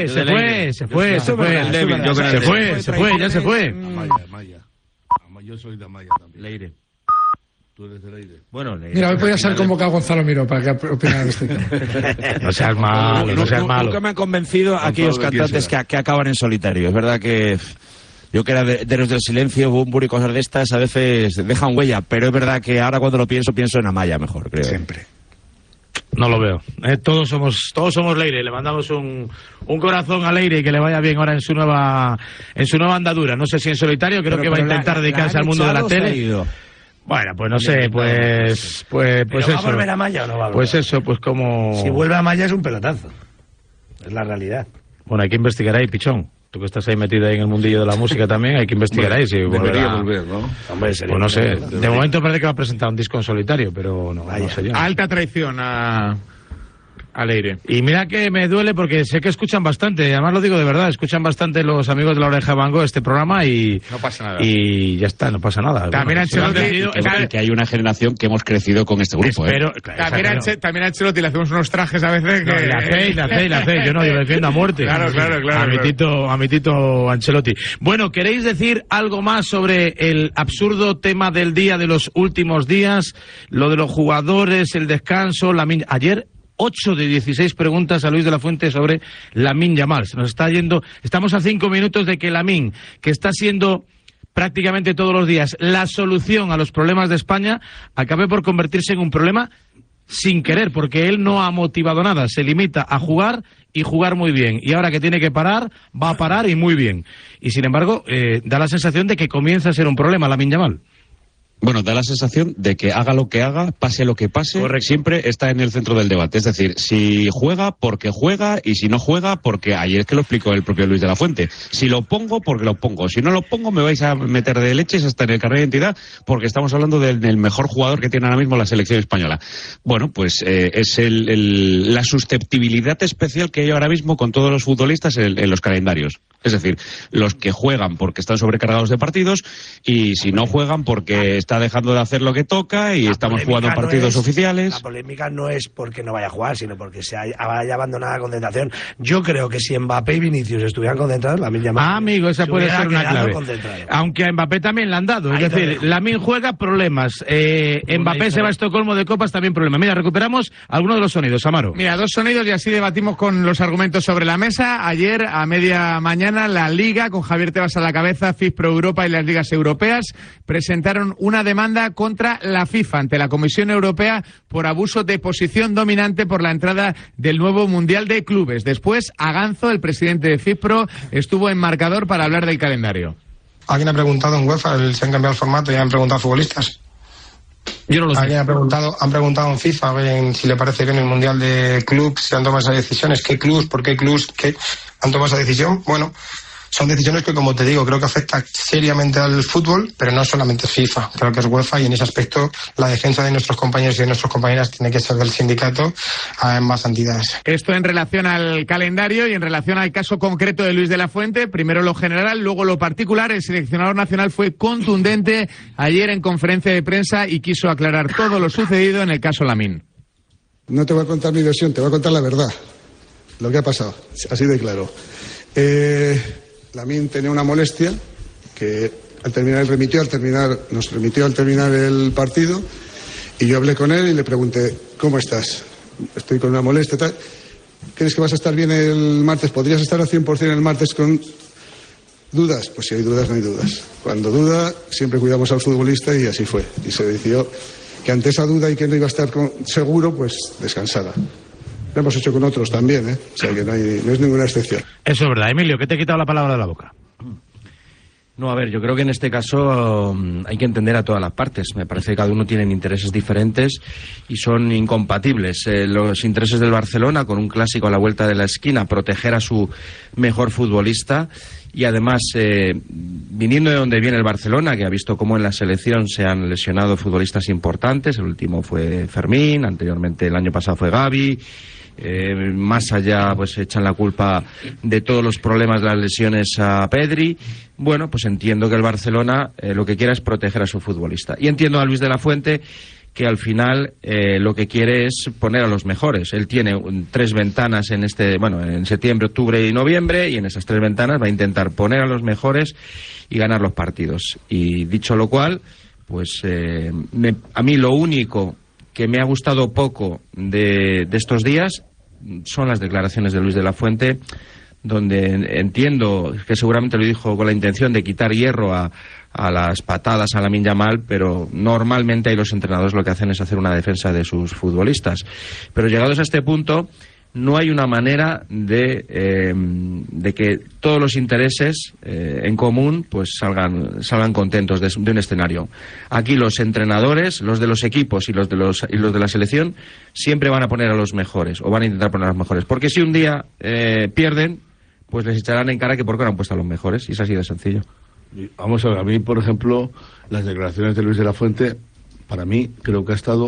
Amaya. Yo soy de Amaya también. Leire. Tú eres de Leire. Bueno, Leire. Mira, hoy podía ser convocado Gonzalo Miró para que opinara de este tema. No seas malo. Nunca me han convencido aquellos cantantes que acaban en solitario. Es verdad que... Yo que era de los del silencio, Bumburi y cosas de estas, a veces dejan huella, pero es verdad que ahora cuando lo pienso en Amaya mejor, creo. Siempre. No lo veo. Todos somos Leire. Le mandamos un corazón a Leire y que le vaya bien ahora en su nueva andadura. No sé si en solitario, creo que va a intentar dedicarse al mundo de la tele. Bueno, pues no sé, pues eso. ¿Va a volver a Amaya o no va a volver? Pues eso, pues como... Si vuelve a Amaya es un pelotazo. Es la realidad. Bueno, hay que investigar ahí, Pichón. Tú que estás ahí metido ahí en el mundillo de la música también, hay que investigar ahí. Si debería volver, ¿no? Hombre, pues no sé. De momento parece que va a presentar un disco en solitario, pero no sé yo. Alta traición a al aire. Y mira que me duele porque sé que escuchan bastante, además lo digo de verdad, escuchan bastante los amigos de La Oreja de Van Gogh este programa y... No pasa nada. Y ya está, no pasa nada. También Ancelotti... Que hay una generación que hemos crecido con este grupo. También a Ancelotti le hacemos unos trajes a veces que... No, le hacéis. Yo defiendo a muerte. Claro. A mi tito Ancelotti. Bueno, ¿queréis decir algo más sobre el absurdo tema del día de los últimos días? Lo de los jugadores, el descanso, ayer 8 de 16 preguntas a Luis de la Fuente sobre Lamine Yamal. Se nos está yendo, estamos a 5 minutos de que Lamine, que está siendo prácticamente todos los días la solución a los problemas de España, acabe por convertirse en un problema sin querer, porque él no ha motivado nada, se limita a jugar y jugar muy bien. Y ahora que tiene que parar, va a parar y muy bien. Y sin embargo, da la sensación de que comienza a ser un problema Lamine Yamal. Bueno, da la sensación de que haga lo que haga, pase lo que pase, siempre está en el centro del debate. Es decir, si juega, porque juega, y si no juega, porque ayer es que lo explicó el propio Luis de la Fuente. Si lo pongo, porque lo pongo. Si no lo pongo, me vais a meter de leches hasta en el carnet de identidad, porque estamos hablando del mejor jugador que tiene ahora mismo la selección española. Bueno, pues es la susceptibilidad especial que hay ahora mismo con todos los futbolistas en los calendarios. Es decir, los que juegan porque están sobrecargados de partidos y si no juegan porque está dejando de hacer lo que toca y estamos jugando partidos oficiales. La polémica no es porque no vaya a jugar, sino porque se haya abandonado la concentración. Yo creo que si Mbappé y Vinicius estuvieran concentrados, Lamine Yamal amigo, esa puede ser una clave. Aunque a Mbappé también le han dado. Es decir, Lamine juega, problemas. Mbappé se va a Estocolmo de Copas, también problemas. Mira, recuperamos algunos de los sonidos, Amaro. Mira, 2 sonidos y así debatimos con los argumentos sobre la mesa. Ayer, a media mañana, la Liga, con Javier Tebas a la cabeza, FIFPro Europa y las ligas europeas, presentaron una demanda contra la FIFA ante la Comisión Europea por abuso de posición dominante por la entrada del nuevo Mundial de Clubes. Después, Aganzo, el presidente de FIFPro, estuvo en marcador para hablar del calendario. ¿Alguien ha preguntado en UEFA si han cambiado el formato y han preguntado a futbolistas? Yo no lo sé. ¿Alguien han preguntado en FIFA si le parece bien el Mundial de Clubs, si han tomado esas decisiones? ¿Qué clubs? ¿Por qué clubs? ¿Qué han tomado esa decisión? Bueno, son decisiones que, como te digo, creo que afectan seriamente al fútbol, pero no solamente es FIFA, creo que es UEFA, y en ese aspecto la defensa de nuestros compañeros y de nuestras compañeras tiene que ser del sindicato a ambas entidades. Esto en relación al calendario y en relación al caso concreto de Luis de la Fuente. Primero lo general, luego lo particular. El seleccionador nacional fue contundente ayer en conferencia de prensa y quiso aclarar todo lo sucedido en el caso Lamine. No te voy a contar mi versión, te voy a contar la verdad, lo que ha pasado, así de claro. Lamine tenía una molestia que nos remitió al terminar el partido, y yo hablé con él y le pregunté: ¿cómo estás? Estoy con una molestia, tal. ¿Crees que vas a estar bien el martes? ¿Podrías estar al 100% el martes con dudas? Pues si hay dudas, no hay dudas. Cuando duda, siempre cuidamos al futbolista, y así fue. Y se decidió que ante esa duda y que no iba a estar seguro, pues descansara. Lo hemos hecho con otros también, ¿eh? O sea que no es ninguna excepción. Eso es verdad. Emilio, que te he quitado la palabra de la boca. No, a ver, yo creo que en este caso hay que entender a todas las partes. Me parece que cada uno tiene intereses diferentes y son incompatibles. Los intereses del Barcelona, con un clásico a la vuelta de la esquina, proteger a su mejor futbolista, y además, viniendo de donde viene el Barcelona, que ha visto cómo en la selección se han lesionado futbolistas importantes, el último fue Fermín, anteriormente el año pasado fue Gavi. Más allá, pues echan la culpa de todos los problemas de las lesiones a Pedri. Bueno, pues entiendo que el Barcelona lo que quiera es proteger a su futbolista. Y entiendo a Luis de la Fuente, que al final lo que quiere es poner a los mejores. Él tiene 3 ventanas en septiembre, octubre y noviembre, y en esas 3 ventanas va a intentar poner a los mejores y ganar los partidos. Y dicho lo cual, pues a mí lo único que me ha gustado poco de estos días son las declaraciones de Luis de la Fuente, donde entiendo que seguramente lo dijo con la intención de quitar hierro a las patadas a Lamine Yamal, pero normalmente ahí los entrenadores lo que hacen es hacer una defensa de sus futbolistas. Pero llegados a este punto, no hay una manera de que todos los intereses en común pues salgan contentos de un escenario. Aquí los entrenadores, los de los equipos y los de la selección, siempre van a poner a los mejores, o van a intentar poner a los mejores, porque si un día pierden, pues les echarán en cara que por qué no han puesto a los mejores, y es así de sencillo. Vamos a ver, a mí, por ejemplo, las declaraciones de Luis de la Fuente, para mí, creo que ha estado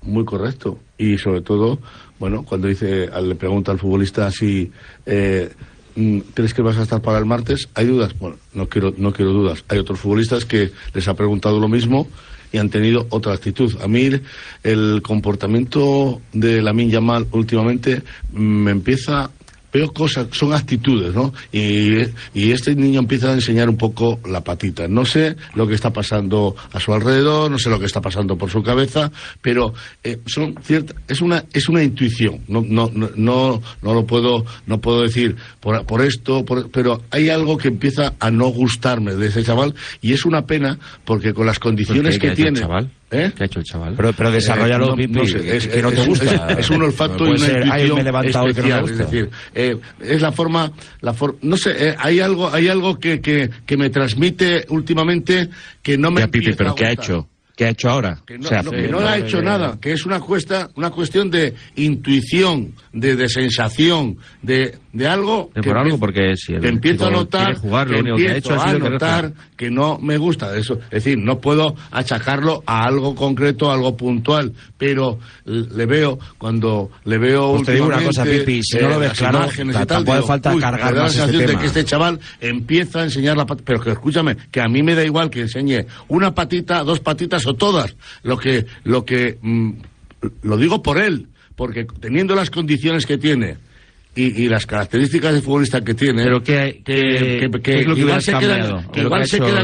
muy correcto. Y sobre todo, bueno, cuando le pregunta al futbolista si ¿crees que vas a estar para el martes? ¿Hay dudas? Bueno, no quiero dudas. Hay otros futbolistas que les ha preguntado lo mismo y han tenido otra actitud. A mí el comportamiento de Lamine Yamal últimamente veo cosas, son actitudes, ¿no? Y este niño empieza a enseñar un poco la patita. No sé lo que está pasando a su alrededor, no sé lo que está pasando por su cabeza, pero es una intuición. No puedo decir por esto, pero hay algo que empieza a no gustarme de ese chaval y es una pena porque con las condiciones que tiene. Chaval? ¿Qué ha hecho el chaval? Pero desarrollalo, Pipi, no sé, es que no te gusta. Es un olfato y una intuición especial. Es decir, es la forma, no sé, hay algo que me transmite últimamente que no me ya, Pipi, pero ¿qué ha hecho? ¿Qué ha hecho ahora? Que no ha hecho nada, que es una cuestión de intuición, de sensación, de algo que por algo, porque si que empiezo a notar, jugar, lo único que ha hecho ha sido notar que no me gusta eso. Es decir, no puedo achacarlo a algo concreto, a algo puntual, pero le veo pues te digo una cosa, Pipi, si no lo ves claro, tampoco hace falta cargar más este tema. De que este chaval empieza a enseñar la patita, pero que escúchame, que a mí me da igual que enseñe una patita, dos patitas o todas, lo digo por él, porque teniendo las condiciones que tiene y las características de futbolista que tiene, pero que igual se queda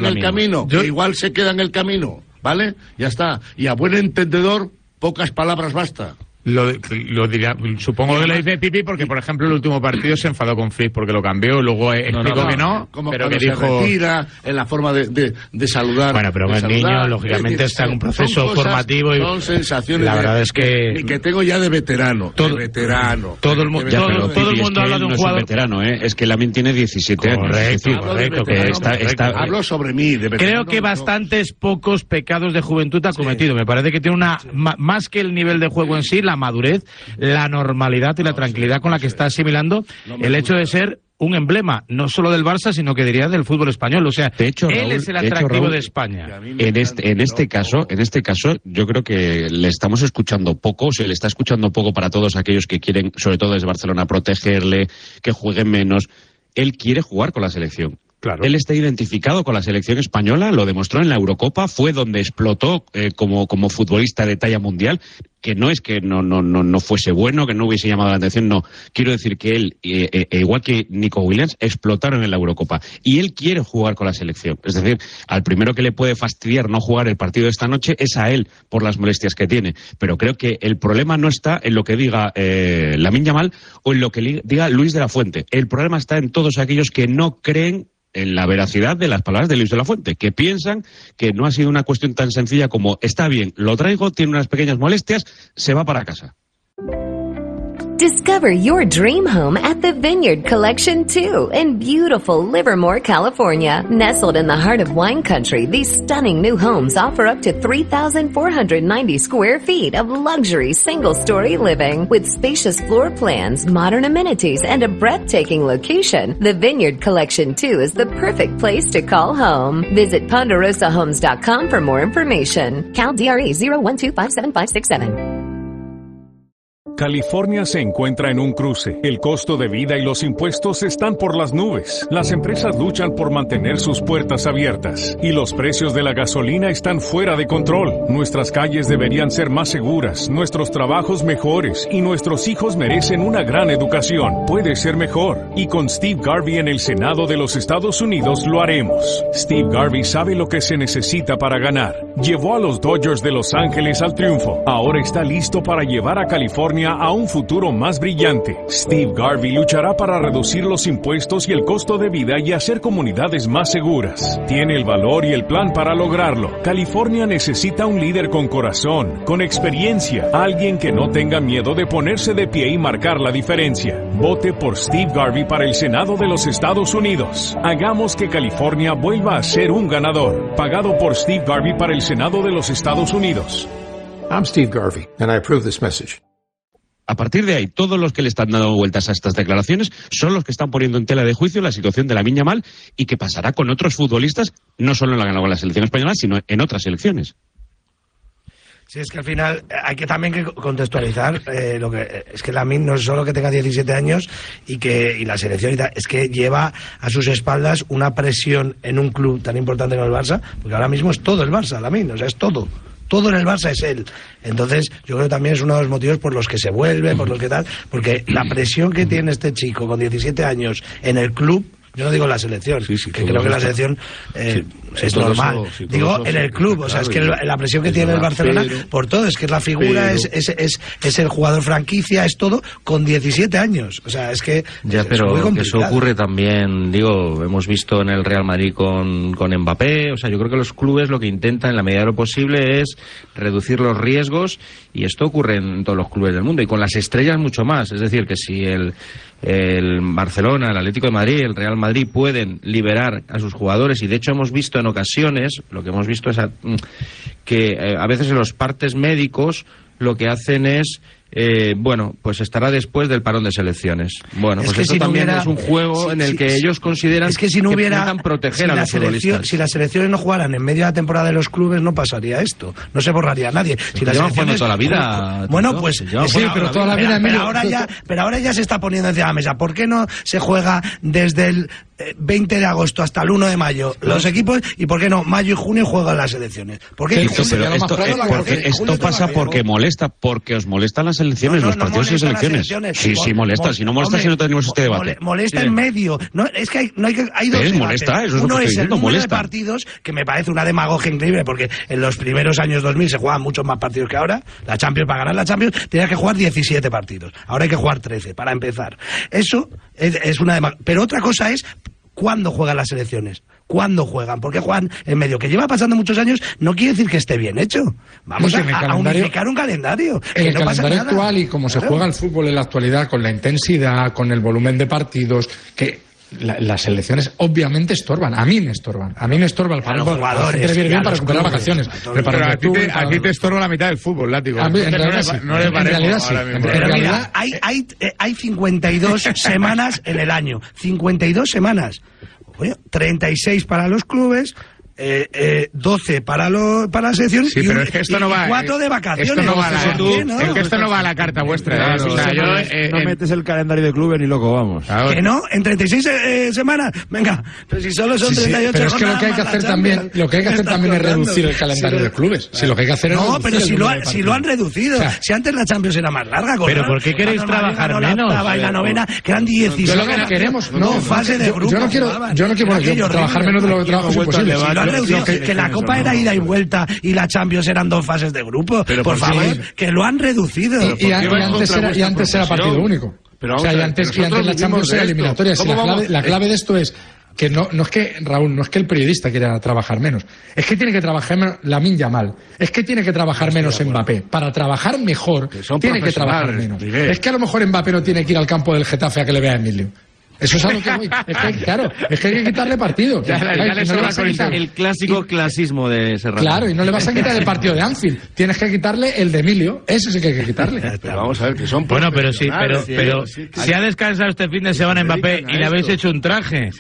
en el camino, ¿vale? Ya está. Y a buen entendedor, pocas palabras basta. Lo diría, supongo que lo dice Pipi porque, por ejemplo, el último partido se enfadó con Flick porque lo cambió, luego explicó que no, pero que dijo... se retira en la forma de saludar. Bueno, pero el niño, lógicamente, está en un proceso formativo y... Son sensaciones la verdad es que tengo ya de veterano. Todo el mundo habla de un jugador... veterano, es que Lamine tiene 17 años. Correcto. Hablo sobre mí, de veterano. Creo que bastantes pocos pecados de juventud ha cometido. Me parece que tiene más que el nivel de juego en sí, la madurez, la normalidad y la tranquilidad con la que está asimilando el hecho de ser un emblema, no solo del Barça, sino que diría del fútbol español. O sea, de hecho, él Raúl, es el atractivo de España. En este caso, yo creo que le estamos escuchando poco, se le está escuchando poco para todos aquellos que quieren, sobre todo desde Barcelona, protegerle, que jueguen menos. Él quiere jugar con la selección. Claro. Él está identificado con la selección española, lo demostró en la Eurocopa, fue donde explotó como futbolista de talla mundial, que no es que no fuese bueno, que no hubiese llamado la atención, no. Quiero decir que él, igual que Nico Williams, explotaron en la Eurocopa. Y él quiere jugar con la selección. Es decir, al primero que le puede fastidiar no jugar el partido de esta noche es a él, por las molestias que tiene. Pero creo que el problema no está en lo que diga Lamine Yamal o en lo que diga Luis de la Fuente. El problema está en todos aquellos que no creen en la veracidad de las palabras de Luis de la Fuente, que piensan que no ha sido una cuestión tan sencilla como está bien, lo traigo, tiene unas pequeñas molestias, se va para casa. Discover your dream home at the Vineyard Collection 2 in beautiful Livermore, California. Nestled in the heart of wine country, these stunning new homes offer up to 3,490 square feet of luxury single-story living with spacious floor plans, modern amenities, and a breathtaking location. The Vineyard Collection 2 is the perfect place to call home. Visit ponderosahomes.com for more information. Cal DRE 0125757. California se encuentra en un cruce. El costo de vida y los impuestos están por las nubes. Las empresas luchan por mantener sus puertas abiertas. Y los precios de la gasolina están fuera de control. Nuestras calles deberían ser más seguras, nuestros trabajos mejores y nuestros hijos merecen una gran educación. Puede ser mejor. Y con Steve Garvey en el Senado de los Estados Unidos lo haremos. Steve Garvey sabe lo que se necesita para ganar. Llevó a los Dodgers de Los Ángeles al triunfo. Ahora está listo para llevar a California a un futuro más brillante. Steve Garvey luchará para reducir los impuestos y el costo de vida y hacer comunidades más seguras. Tiene el valor y el plan para lograrlo. California necesita un líder con corazón, con experiencia, alguien que no tenga miedo de ponerse de pie y marcar la diferencia. Vote por Steve Garvey para el Senado de los Estados Unidos. Hagamos que California vuelva a ser un ganador. Pagado por Steve Garvey para el Senado de los Estados Unidos. I'm Steve Garvey, and I approve this message. A partir de ahí, todos los que le están dando vueltas a estas declaraciones son los que están poniendo en tela de juicio la situación de Lamine Yamal y qué pasará con otros futbolistas, no solo en la selección española, sino en otras selecciones. Sí, es que al final hay que también que contextualizar lo que es que Lamine no es solo que tenga 17 años y la selección y tal, es que lleva a sus espaldas una presión en un club tan importante como el Barça, porque ahora mismo es todo el Barça, Lamine, o sea, es todo. Todo en el Barça es él. Entonces, yo creo que también es uno de los motivos por los que se vuelve, por los que tal, porque la presión que tiene este chico con 17 años en el club, yo no digo la selección, que creo que la selección es normal. Digo en el club, o sea, es que la presión que tiene el Barcelona por todo, es que es la figura, es el jugador franquicia, es todo con 17 años. O sea, es que ya, pero es muy eso ocurre también, digo, hemos visto en el Real Madrid con Mbappé, o sea, yo creo que los clubes lo que intentan en la medida de lo posible es reducir los riesgos, y esto ocurre en todos los clubes del mundo, y con las estrellas mucho más. Es decir, que si el Barcelona, el Atlético de Madrid, el Real Madrid pueden liberar a sus jugadores, y de hecho hemos visto en ocasiones, lo que hemos visto es que a veces en los partes médicos lo que hacen es bueno, pues estará después del parón de selecciones. Bueno, pues eso también es un juego en el que ellos consideran que intentan proteger a los futbolistas. Si las selecciones no jugaran en medio de la temporada de los clubes, no pasaría esto. No se borraría a nadie. Si las selecciones toda la vida. Bueno, pues sí, pero toda la vida. Pero ahora ya se está poniendo encima de la mesa. ¿Por qué no se juega desde el 20 de agosto hasta el 1 de mayo los equipos, y por qué no mayo y junio juegan las selecciones? ¿Por qué? Porque esto pasa porque molesta, porque os molestan las selecciones, los partidos y selecciones. Sí, molesta. Si no molesta, si no tenemos este debate. Molesta en medio. No, es que hay dos debates. Molesta, eso es uno lo que es estoy diciendo, el número de molesta. partidos, que me parece una demagogia increíble, porque en los primeros años 2000 se jugaban muchos más partidos que ahora. La Champions, para ganar la Champions, tenía que jugar 17 partidos. Ahora hay que jugar 13, para empezar. Eso es una demagogia. Pero otra cosa es ¿cuándo juegan las selecciones? ¿Cuándo juegan? ¿Por qué juegan en medio? Que lleva pasando muchos años no quiere decir que esté bien hecho. Vamos a unificar un calendario. En el calendario actual y como se juega el fútbol en la actualidad, con la intensidad, con el volumen de partidos, que las selecciones obviamente estorban. A mí me estorban. A mí me estorba el parón. Jugadores. Viene bien para recuperar vacaciones. Pero a ti te estorba la mitad del fútbol, látigo. En realidad sí. Pero mira, hay 52 semanas en el año. 52 semanas. Oye, 36 para los clubes, 12 para las selecciones, sí, pero es que esto no va, 4 de vacaciones. Esto no va es que esto no va a la carta vuestra. Claro, no metes el calendario de clubes ni loco, vamos. ¿Que no? ¿En 36 semanas? Venga, pero si solo son 38 pero es que lo que hay que hacer también es reducir el calendario de clubes. Si lo que hay que hacer es pero si lo han reducido. Si antes la Champions era más larga. Pero ¿por qué queréis trabajar menos? La y la novena, que eran 16. Lo que queremos, no, fase de grupo. Yo no quiero trabajar menos de lo que trabajo es imposible. Que la Copa era ida y vuelta y la Champions eran 2 fases de grupo. Por favor, que lo han reducido. Y antes era partido único. Y antes la Champions era eliminatoria. La clave de esto es que no es que, Raúl, no es que el periodista quiera trabajar menos. Es que tiene que trabajar menos Lamine Yamal. Es que tiene que trabajar menos Mbappé. Para trabajar mejor, tiene que trabajar menos. Es que a lo mejor Mbappé no tiene que ir al campo del Getafe a que le vea a Emilio. Eso es algo que voy. Es que hay que quitarle partido. El clásico clasismo de Serrano. Claro, y no le vas a quitar el partido de Anfield. Tienes que quitarle el de Emilio. Ese sí que hay que quitarle. Pero vamos a ver, que son... Bueno, pero si ha descansado este fin de semana Mbappé y le habéis hecho un traje,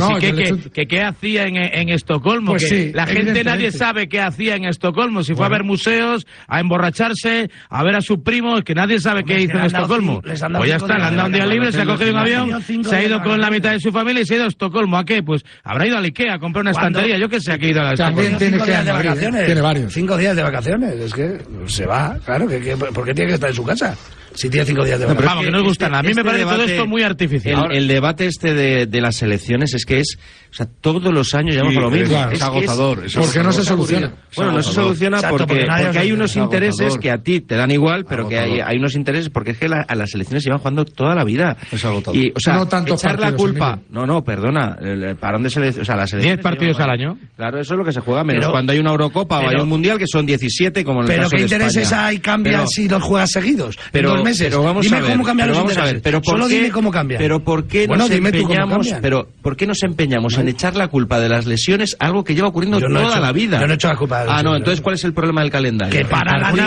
¿qué hacía en Estocolmo? Pues sí, la gente, nadie sabe qué hacía en Estocolmo. Si fue a ver museos, a emborracharse, a ver a su primo, que nadie sabe qué hizo en Estocolmo. Pues ya está, le han dado un día libre, se ha cogido un avión, se ha ido con la mitad de su familia y se ha ido a Estocolmo. ¿A qué? Pues habrá ido al Ikea a comprar una estantería. Yo que sé, que ha ido a la También tiene 5 días de vacaciones. Tiene varios. 5 días de vacaciones. Es que se va, claro. ¿Por qué tiene que estar en su casa? Si tiene 5 días de vacaciones. Vamos, que no os gusta nada. A mí me parece todo esto muy artificial. El debate de las selecciones es que o sea, todos los años llevamos lo mismo. Es agotador. Porque no se soluciona. Bueno, no se soluciona porque hay unos intereses que a ti te dan igual, pero que hay unos intereses porque es que a las selecciones llevan jugando toda la vida. Es agotador. Y, o sea, no tanto echar la culpa... No, perdona. El parón de selecciones... O sea, las selecciones 10 partidos al año. Claro, eso es lo que se juega, menos cuando hay una Eurocopa o hay un Mundial, que son 17, como en el caso de España. Pero ¿qué intereses hay cambian si los juegas seguidos? En 2 meses. Pero vamos a ver. ¿Cómo cambian los intereses? Solo dime cómo cambian. Pero ¿por qué nos empeñamos en echar la culpa de las lesiones, algo que lleva ocurriendo toda la vida? Yo no he hecho la culpa de las lesiones. Entonces ¿cuál es el problema del calendario?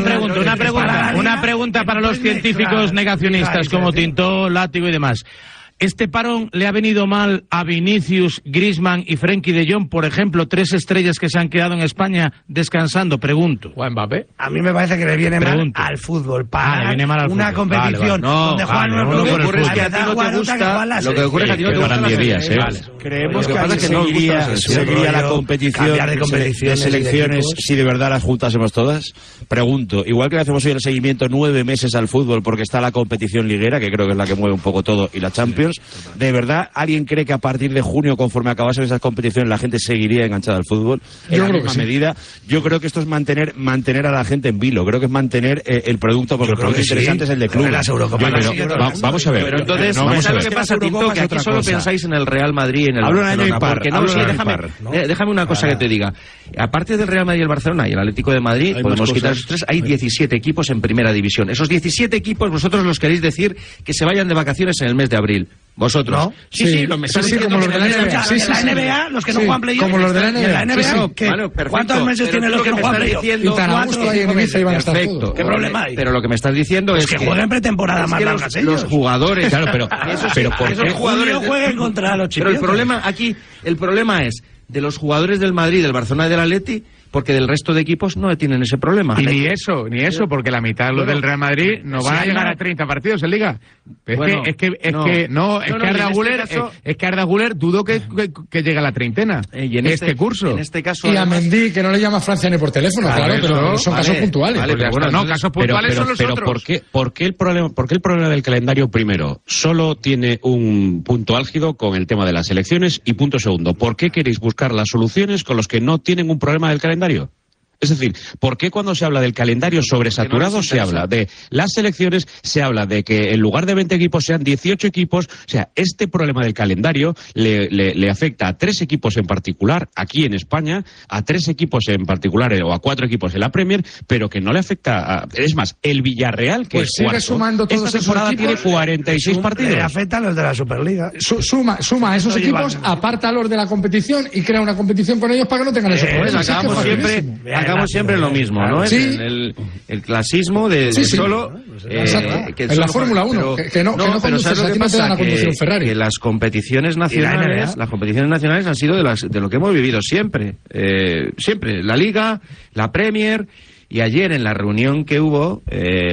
Una pregunta para los científicos negacionistas como Tintó, Látigo y demás. ¿Este parón le ha venido mal a Vinicius, Griezmann y Frenkie de Jong, por ejemplo, 3 estrellas que se han quedado en España descansando? Pregunto. ¿O a Mbappé? A mí me parece que le viene mal al fútbol. Para le viene mal al una fútbol. competición donde juegan los Lo que ocurre es que a ti no te gusta. Lo que ocurre es que a ti no te gustan las elecciones. Creemos que seguiría la competición de selecciones si de verdad las juntásemos todas. Pregunto, igual que le hacemos hoy el seguimiento 9 meses al fútbol porque está la competición liguera, que creo que es la que mueve un poco todo, y la Champions, ¿de verdad alguien cree que a partir de junio, conforme acabasen esas competiciones, la gente seguiría enganchada al fútbol? En la misma medida, yo creo que esto es mantener a la gente en vilo, creo que es mantener el producto, porque el producto interesante es el de clubes. Vamos a ver. Pero entonces, ¿sabes lo que pasa, Tinto? Que aquí solo pensáis en el Real Madrid y en el Barcelona. Déjame una cosa que te diga. Aparte del Real Madrid y el Barcelona y el Atlético de Madrid, podemos quitar esos 3, hay 17 equipos en primera división. Esos 17 equipos vosotros los queréis decir que se vayan de vacaciones en el mes de abril. ¿Vosotros? ¿No? Sí, lo me estás diciendo. Como los de la NBA. La NBA, los que no juegan playoff. Como los de la NBA. ¿Cuántos meses tienen los que no juegan playoff? Y tan a gusto ahí en Ibiza iban a estar todos. ¿Qué problema hay? Pero lo que me estás diciendo es que jueguen pretemporada más largas ellos. Los jugadores... Claro, pero ¿por qué? Esos jugadores jueguen contra los chicos. Pero el problema es de los jugadores del Madrid, del Barcelona y del Atleti, porque del resto de equipos no tienen ese problema. Y ni eso, porque la mitad de los del Real Madrid no van a llegar a 30 partidos en Liga. Es que Arda Güler dudo que llegue a la treintena. Y en este curso. En este caso, y a Mendy, que no le llama a Francia ni por teléfono, claro, pero son casos puntuales. Vale, pero bueno, casos puntuales son los otros. ¿Por qué el problema del calendario, primero, solo tiene un punto álgido con el tema de las elecciones? Y punto segundo, ¿por qué queréis buscar las soluciones con los que no tienen un problema del calendario? Es decir, ¿por qué cuando se habla del calendario sobresaturado se habla de las selecciones, se habla de que en lugar de 20 equipos sean 18 equipos? O sea, este problema del calendario le afecta a 3 equipos en particular aquí en España, a 3 equipos en particular o a 4 equipos en la Premier, pero que no le afecta a... Es más, el Villarreal, que pues es cuarto, sumando todos esta temporada tiene 46 partidos. Le afecta a los de la Superliga. Suma a esos equipos, aparta a los de la competición y crea una competición con ellos para que no tengan esos problemas. Acabamos siempre lo mismo, ¿no? Sí. El clasismo de solo... en la Fórmula 1, que no conduces, a ti no te dan a conducir un Ferrari. Que las competiciones nacionales han sido de lo que hemos vivido siempre. Siempre. La Liga, la Premier... Y ayer en la reunión que hubo,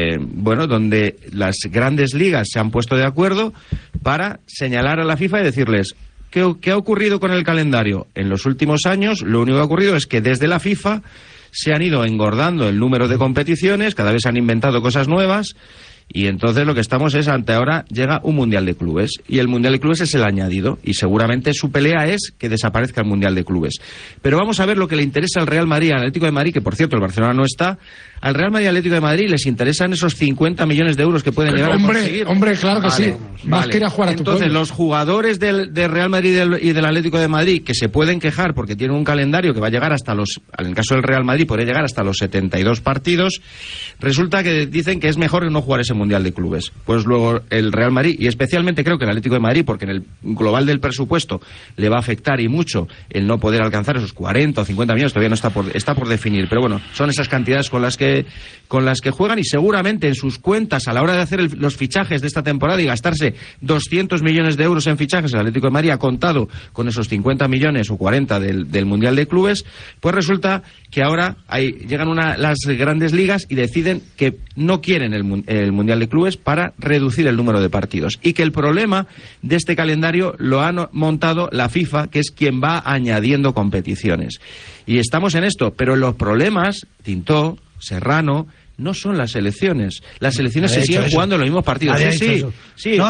donde las grandes ligas se han puesto de acuerdo para señalar a la FIFA y decirles... ¿Qué ha ocurrido con el calendario? En los últimos años, lo único que ha ocurrido es que desde la FIFA se han ido engordando el número de competiciones, cada vez se han inventado cosas nuevas, y entonces lo que estamos es, ante ahora llega un Mundial de Clubes, y el Mundial de Clubes es el añadido, y seguramente su pelea es que desaparezca el Mundial de Clubes. Pero vamos a ver lo que le interesa al Real Madrid, al Atlético de Madrid, que por cierto el Barcelona no está. Al Real Madrid y al Atlético de Madrid les interesan esos 50 millones de euros que pueden llegar a conseguir. Hombre, claro que sí. Más que ir a jugar a tu Entonces, pueblo. los jugadores del Real Madrid y del Atlético de Madrid, que se pueden quejar porque tienen un calendario que va a llegar hasta en el caso del Real Madrid, podría llegar hasta los 72 partidos, resulta que dicen que es mejor no jugar ese Mundial de Clubes. Pues luego el Real Madrid, y especialmente creo que el Atlético de Madrid, porque en el global del presupuesto le va a afectar y mucho el no poder alcanzar esos 40 o 50 millones, todavía no está por definir, pero bueno, son esas cantidades con las que juegan, y seguramente en sus cuentas a la hora de hacer los fichajes de esta temporada y gastarse 200 millones de euros en fichajes, el Atlético de Madrid ha contado con esos 50 millones o 40 del Mundial de Clubes, pues resulta que ahora llegan las grandes ligas y deciden que no quieren el Mundial de Clubes para reducir el número de partidos, y que el problema de este calendario lo ha montado la FIFA, que es quien va añadiendo competiciones. Y estamos en esto, pero los problemas, Tintó, Serrano, no son las elecciones. Las elecciones se siguen jugando en los mismos partidos. Sí. No.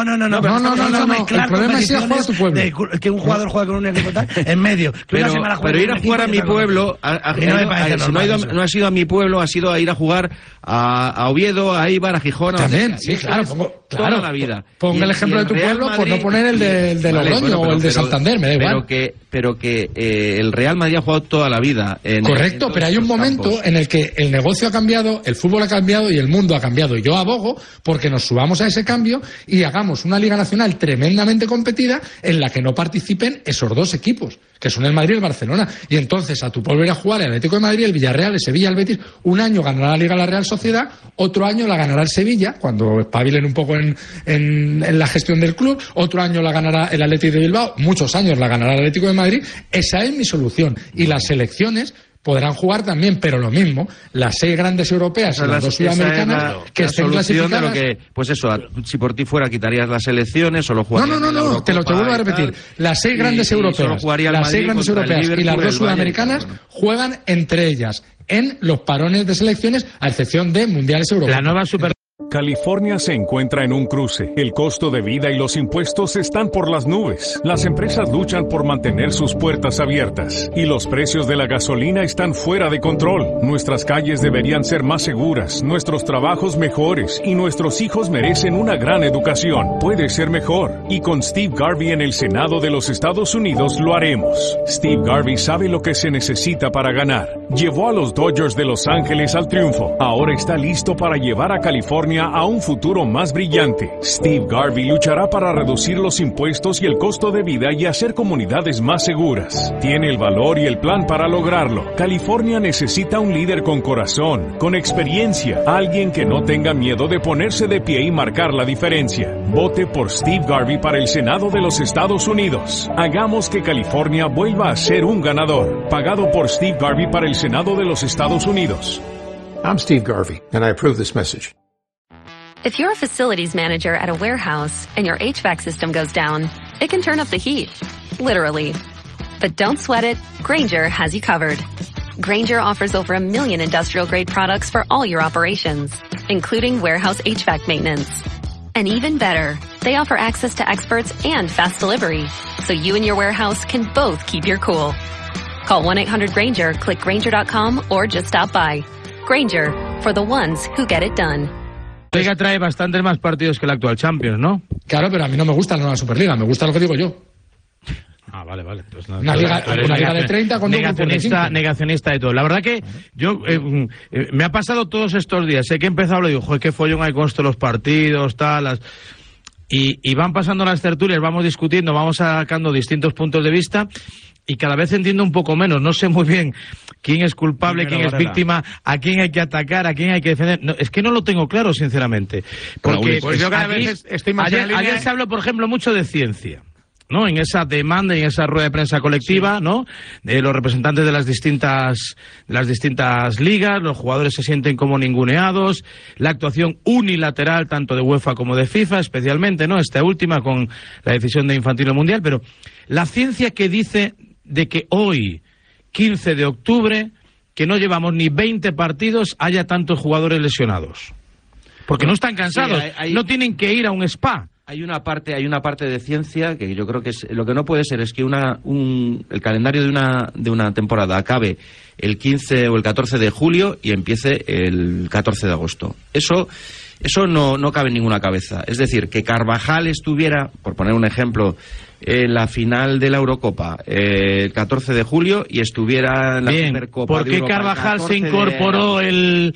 El problema es ir a jugar a tu pueblo. Que un jugador juega con un equipo tal, en medio. Pero ir a jugar a mi pueblo, no ha sido a mi pueblo, ha sido a ir a jugar a Oviedo, a Eibar, a Gijón. También, sí, claro. Toda la vida. Ponga el ejemplo de tu pueblo por no poner el de Logroño o el de Santander, me da igual. Pero que el Real Madrid ha jugado toda la vida. Correcto, pero hay un momento en el que el negocio ha cambiado, el fútbol ha cambiado y el mundo ha cambiado. Y yo abogo porque nos subamos a ese cambio y hagamos una Liga Nacional tremendamente competida en la que no participen esos 2 equipos, que son el Madrid y el Barcelona. Y entonces a tu pueblo ir a jugar el Atlético de Madrid, el Villarreal, el Sevilla, el Betis. Un año ganará la Liga la Real Sociedad, otro año la ganará el Sevilla, cuando espabilen un poco en la gestión del club, otro año la ganará el Athletic de Bilbao, muchos años la ganará el Atlético de Madrid. Esa es mi solución. Y las selecciones podrán jugar también, pero lo mismo, las 6 grandes europeas y las 2 sudamericanas que estén clasificadas. De lo que, pues eso, si por ti fuera quitarías las selecciones, solo jugarías. No, te vuelvo a repetir. Las 6 grandes europeas, las 6 grandes europeas y las 2 sudamericanas juegan entre ellas en los parones de selecciones, a excepción de mundiales europeos. La nueva Super. California se encuentra en un cruce. El costo de vida y los impuestos están por las nubes. Las empresas luchan por mantener sus puertas abiertas. Y los precios de la gasolina están fuera de control. Nuestras calles deberían ser más seguras, nuestros trabajos mejores y nuestros hijos merecen una gran educación. Puede ser mejor. Y con Steve Garvey en el Senado de los Estados Unidos lo haremos. Steve Garvey sabe lo que se necesita para ganar. Llevó a los Dodgers de Los Ángeles al triunfo. Ahora está listo para llevar a California a un futuro más brillante. Steve Garvey luchará para reducir los impuestos y el costo de vida y hacer comunidades más seguras. Tiene el valor y el plan para lograrlo. California necesita un líder con corazón, con experiencia, alguien que no tenga miedo de ponerse de pie y marcar la diferencia. Vote por Steve Garvey para el Senado de los Estados Unidos. Hagamos que California vuelva a ser un ganador. Pagado por Steve Garvey para el Senado de los Estados Unidos. I'm Steve Garvey, and I approve this message. If you're a facilities manager at a warehouse and your HVAC system goes down, it can turn up the heat, literally. But don't sweat it, Grainger has you covered. Grainger offers over 1 million industrial-grade products for all your operations, including warehouse HVAC maintenance. And even better, they offer access to experts and fast delivery, so you and your warehouse can both keep your cool. Call 1-800-GRAINGER, click Grainger.com, or just stop by. Grainger, for the ones who get it done. La Liga trae bastantes más partidos que el actual Champions, ¿no? Claro, pero a mí no me gusta la nueva Superliga, me gusta lo que digo yo. Ah, vale. Pues una liga de 30 con negacionista de todo. La verdad que yo me ha pasado todos estos días. Sé que he empezado, le digo, joder, qué follón hay con esto los partidos, tal, y van pasando las tertulias, vamos discutiendo, vamos sacando distintos puntos de vista. Y cada vez entiendo un poco menos. No sé muy bien quién es culpable, quién es víctima, a quién hay que atacar, a quién hay que defender. No, es que no lo tengo claro, sinceramente. Porque pues yo cada vez estoy más ayer se habló, por ejemplo, mucho de ciencia, ¿no? En esa demanda y en esa rueda de prensa colectiva, sí, ¿no? De los representantes de las distintas ligas, los jugadores se sienten como ninguneados, la actuación unilateral tanto de UEFA como de FIFA, especialmente, ¿no? Esta última con la decisión de Infantino Mundial, pero la ciencia que dice de que hoy, 15 de octubre, que no llevamos ni 20 partidos, haya tantos jugadores lesionados. Porque no están cansados, sí, no tienen que ir a un spa. Hay una parte de ciencia que yo creo que lo que no puede ser es que el calendario de una temporada acabe el 15 o el 14 de julio y empiece el 14 de agosto. Eso no cabe en ninguna cabeza. Es decir, que Carvajal estuviera, por poner un ejemplo, en la final de la Eurocopa el 14 de julio y estuviera en la Supercopa. ¿Por qué Carvajal se incorporó el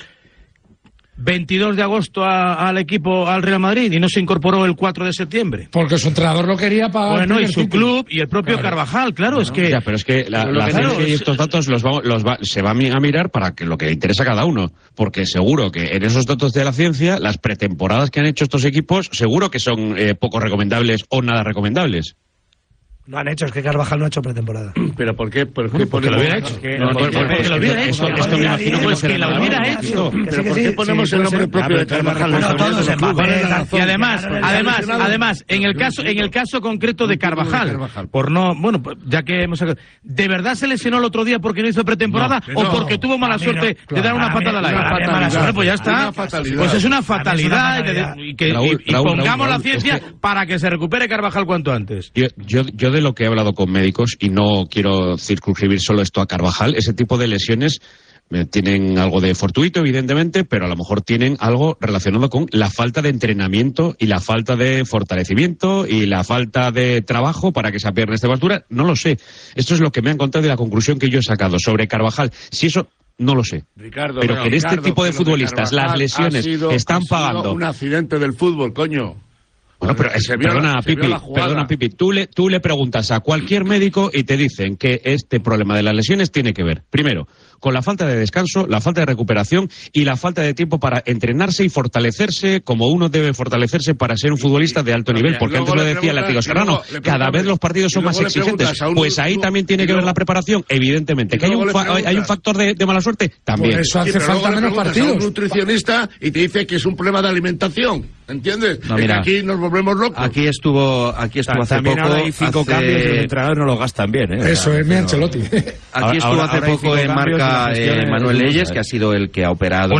22 de agosto al equipo, al Real Madrid, y no se incorporó el 4 de septiembre? Porque su entrenador lo quería para... Bueno, y su club y el propio Carvajal, claro, es que... Ya, pero es que la ciencia y estos datos se va a mirar para que lo que le interesa a cada uno, porque seguro que en esos datos de la ciencia, las pretemporadas que han hecho estos equipos, seguro que son poco recomendables o nada recomendables. No han hecho, es que Carvajal no ha hecho pretemporada. ¿Pero por qué? Porque lo hubiera hecho. Porque lo hubiera hecho. Esto me imagino que lo hubiera hecho. ¿Pero por qué ponemos el nombre propio de Carvajal? Y además, en el caso concreto de Carvajal, ya que hemos... ¿De verdad se lesionó el otro día porque no hizo pretemporada o porque tuvo mala suerte de dar una patada al aire? Pues ya está. Pues es una fatalidad y pongamos la ciencia para que se recupere Carvajal cuanto antes. Yo de lo que he hablado con médicos, y no quiero circunscribir solo esto a Carvajal, ese tipo de lesiones tienen algo de fortuito, evidentemente, pero a lo mejor tienen algo relacionado con la falta de entrenamiento y la falta de fortalecimiento y la falta de trabajo para que esa pierna esté a altura. No lo sé. Esto es lo que me han contado y la conclusión que yo he sacado sobre Carvajal. Si eso... No lo sé. Ricardo, pero que en este tipo de futbolistas las lesiones están pagando... un accidente del fútbol, coño. Bueno, pero perdona, Pipi, tú le preguntas a cualquier médico y te dicen que este problema de las lesiones tiene que ver, primero, con la falta de descanso, la falta de recuperación y la falta de tiempo para entrenarse y fortalecerse como uno debe fortalecerse para ser un futbolista de alto nivel. Porque antes lo decía el Atlético Serrano, cada vez los partidos son más exigentes. Pues ahí también tiene que ver la preparación, evidentemente. ¿Que hay un factor de mala suerte? También. Por eso hace falta menos partidos. A un nutricionista y te dice que es un problema de alimentación, ¿entiendes? No, mira, aquí nos volvemos locos. Aquí estuvo hace también poco. Ahora hay 5 cambios y los entrenadores no lo gastan bien, ¿eh? Eso es mi Ancelotti. Aquí estuvo hace poco en Marca Manuel Leyes, que ha sido el que ha operado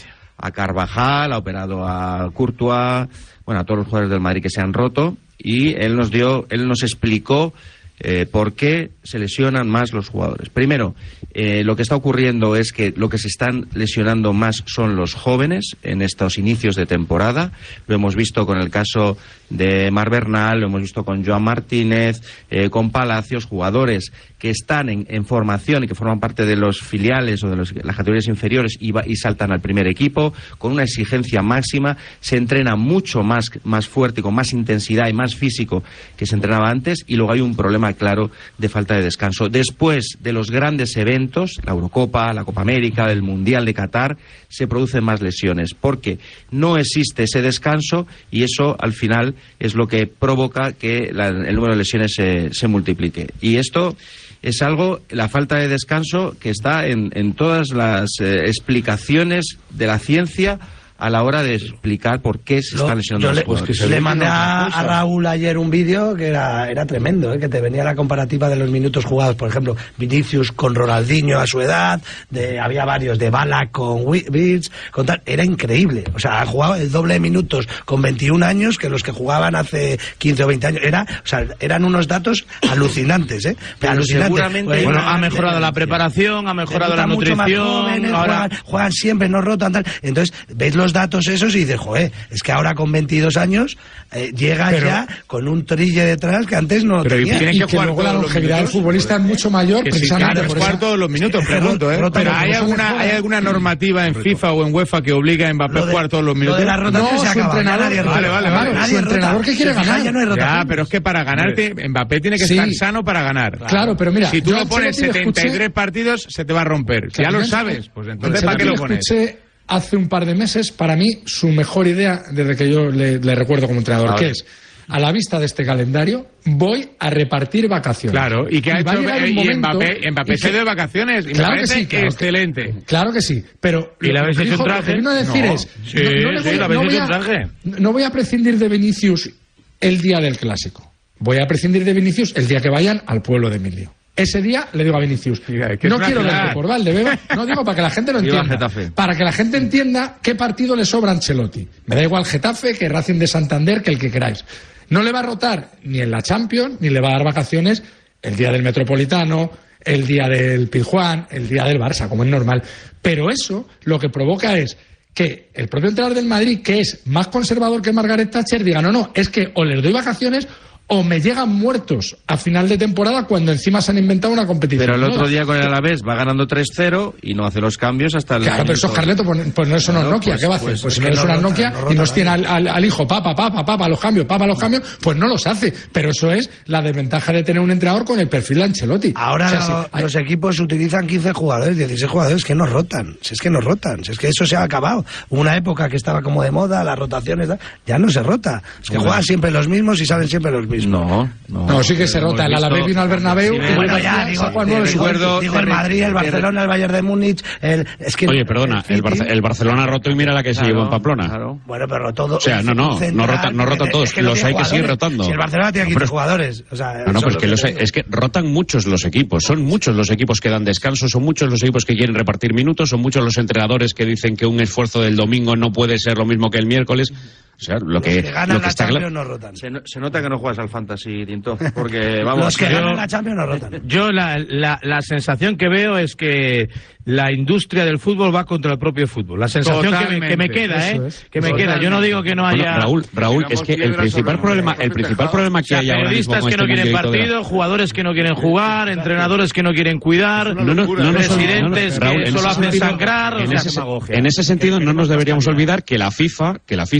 a Carvajal, ha operado a Courtois, bueno, a todos los jugadores del Madrid que se han roto, y él nos explicó por qué se lesionan más los jugadores. Primero, lo que está ocurriendo es que lo que se están lesionando más son los jóvenes en estos inicios de temporada. Lo hemos visto con el caso de Mar Bernal, lo hemos visto con Joan Martínez, con Palacios, jugadores que están en formación y que forman parte de los filiales o de las categorías inferiores y saltan al primer equipo con una exigencia máxima, se entrena mucho más fuerte, con más intensidad y más físico que se entrenaba antes, y luego hay un problema claro de falta de descanso. Después de los grandes eventos, la Eurocopa, la Copa América, el Mundial de Qatar, se producen más lesiones porque no existe ese descanso, y eso al final es lo que provoca que el número de lesiones se multiplique. Y esto es algo, la falta de descanso, que está en todas las explicaciones de la ciencia a la hora de explicar por qué se están lesionando los jugadores. Le mandé a Raúl ayer un vídeo que era tremendo, que te venía la comparativa de los minutos jugados, por ejemplo, Vinicius con Ronaldinho a su edad, había varios, de Bala con Wirtz, era increíble. O sea, ha jugado el doble de minutos con 21 años que los que jugaban hace 15 o 20 años. Eran unos datos alucinantes, alucinantes. Bueno, ha mejorado la preparación, ha mejorado la nutrición. Jóvenes, ahora juegan siempre, no rotan, tal. Entonces, veis los datos esos y dices, joder, es que ahora con 22 años llegas ya con un trille detrás que antes no tenía. Y que luego la longevidad del futbolista es mucho mayor, precisamente por jugar todos los minutos, pregunto, pero ¿hay alguna normativa en FIFA o en UEFA que obliga a Mbappé a jugar todos los minutos? Lo de la rotación se acaba. Vale. Su entrenador que quiere ganar. Ya, pero es que para ganarte, Mbappé tiene que estar sano para ganar. Claro, pero mira, si tú lo pones 73 partidos, se te va a romper. Ya lo sabes, pues entonces ¿para qué lo pones? Hace un par de meses, para mí, su mejor idea, desde que yo le recuerdo como entrenador, que es, a la vista de este calendario, voy a repartir vacaciones. Claro, ¿y qué ha hecho Mbappé se de vacaciones? Y claro me parece que sí, excelente. Claro que sí, pero ¿y la habéis hecho un traje? Lo que vino a decir no voy a prescindir de Vinicius el día del Clásico. Voy a prescindir de Vinicius el día que vayan al pueblo de Emilio. Ese día le digo a Vinicius, no quiero verte por Valdebeba, no digo para que la gente lo entienda, para que la gente entienda qué partido le sobra a Ancelotti. Me da igual Getafe que Racing de Santander, que el que queráis. No le va a rotar ni en la Champions, ni le va a dar vacaciones el día del Metropolitano, el día del Pizjuán, el día del Barça, como es normal. Pero eso lo que provoca es que el propio entrenador del Madrid, que es más conservador que Margaret Thatcher, diga, no, es que o les doy vacaciones o me llegan muertos a final de temporada cuando encima se han inventado una competición. Pero el otro día con el Alavés va ganando 3-0 y no hace los cambios hasta el... Claro, pero eso es Carleto, pues no son Nokia, ¿qué va a hacer? Pues si no es una Nokia y nos tiene al hijo, papá, los cambios, pues no los hace. Pero eso es la desventaja de tener un entrenador con el perfil de Ancelotti. Ahora los equipos utilizan 15 jugadores, 16 jugadores que no rotan. Si es que eso se ha acabado. Una época que estaba como de moda, las rotaciones, ya no se rota. Es que juegan siempre los mismos y salen siempre los mismos. No, sí que se rota. El Alavés vino al Bernabéu y bueno, ya digo el Madrid, el Barcelona, el Bayern de Múnich, Oye, perdona, el Barcelona rotó y mira la que se llevó en Pamplona. Bueno, pero todo. O sea, no rotan todos. Los hay que seguir rotando. Si el Barcelona tiene 15 jugadores. Pues es que rotan muchos los equipos. Son muchos los equipos que dan descanso, son muchos los equipos que quieren repartir minutos, son muchos los entrenadores que dicen que un esfuerzo del domingo no puede ser lo mismo que el miércoles. O sea, lo que está claro. No rotan. Se nota que no juegas al Fantasy, Tinto, porque vamos. Los que ganan la Champions no rotan. Yo la sensación que veo es que la industria del fútbol va contra el propio fútbol. La sensación que me queda, que me queda. Yo no digo que no haya. Raúl, es que el principal problema que hay ahora mismo periodistas que no quieren partido, jugadores que no quieren jugar, entrenadores que no quieren cuidar, presidentes que solo hacen sangrar. En ese sentido, no nos deberíamos olvidar que la FIFA pone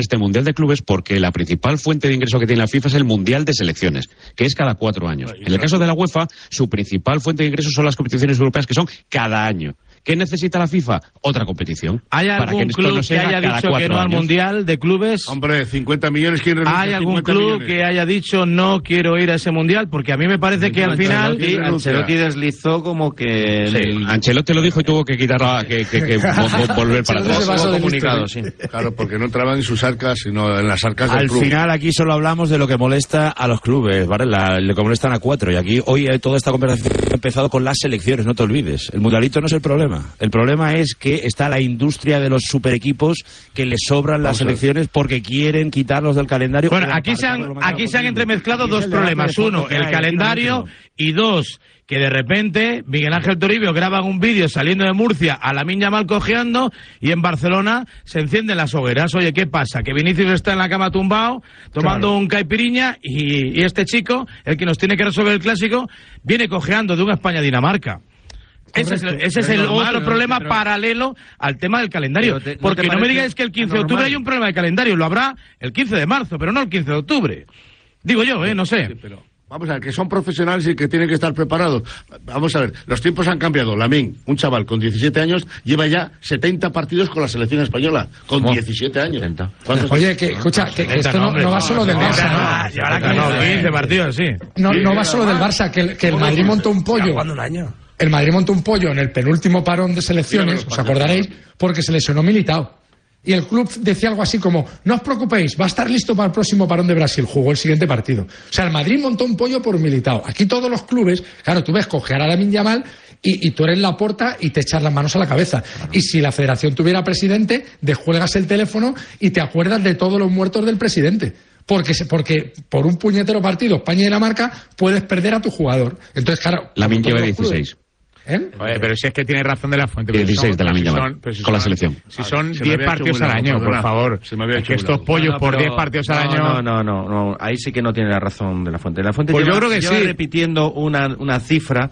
este Mundial de Clubes porque la principal fuente de ingreso que tiene la FIFA es el Mundial de Selecciones, que es cada 4 años. En el caso de la UEFA, su principal fuente de ingresos son las competiciones europeas, que son cada año. ¿Qué necesita la FIFA? Otra competición. ¿Hay algún club que haya dicho que no al Mundial de Clubes? Hombre, 50 millones, ¿quién renuncia? ¿Hay algún club que haya dicho no quiero ir a ese Mundial? Porque a mí me parece que al final... Ancelotti deslizó como que... Sí, Ancelotti lo dijo y tuvo que quitarla, que volver para atrás. Comunicado, sí. Claro, porque no entraban en sus arcas, sino en las arcas del club. Al final aquí solo hablamos de lo que molesta a los clubes, ¿vale? Lo que molestan a 4. Y aquí hoy toda esta conversación ha empezado con las selecciones, no te olvides. El mundialito no es el problema. El problema es que está la industria de los super equipos que les sobran las selecciones porque quieren quitarlos del calendario. Bueno, aquí se han entremezclado dos problemas. Uno, el calendario, y dos, que de repente Miguel Ángel Toribio graba un vídeo saliendo de Murcia a Lamine Yamal cojeando y en Barcelona se encienden las hogueras. Oye, ¿qué pasa? Que Vinicius está en la cama tumbado tomando un caipiriña y este chico, el que nos tiene que resolver el clásico, viene cojeando de una España-Dinamarca. Ese es el otro problema paralelo al tema del calendario. Porque no me digáis que el 15 de octubre hay un problema de calendario. Lo habrá el 15 de marzo, pero no el 15 de octubre. Digo yo, no sé. Sí, pero vamos a ver, que son profesionales y que tienen que estar preparados. Vamos a ver, los tiempos han cambiado. Lamine, un chaval con 17 años, lleva ya 70 partidos con la selección española. Con 17 años. Oye, que escucha, que esto no va solo del Barça. No, 15 partidos, sí. No va solo del Barça, que el Madrid montó un pollo. ¿Cuándo un año? El Madrid montó un pollo en el penúltimo parón de selecciones, os acordaréis, porque se lesionó Militao. Y el club decía algo así como, no os preocupéis, va a estar listo para el próximo parón de Brasil. Jugó el siguiente partido. O sea, el Madrid montó un pollo por Militao. Aquí todos los clubes, claro, tú ves cojear a Lamine Yamal y tú eres Laporta y te echas las manos a la cabeza. Y si la federación tuviera presidente, descuelgas el teléfono y te acuerdas de todos los muertos del presidente. Porque por un puñetero partido, España y Dinamarca, puedes perder a tu jugador. Entonces, claro... Lamine lleva 16. Oye, pero si es que tiene razón de la fuente. 16 de Lamine Yamal, con la selección. Si son 10 partidos al año, por favor. Es que estos pollos por 10 partidos al año... No, ahí sí que no tiene la razón de la fuente. La fuente pues yo creo que lleva sí. repitiendo una cifra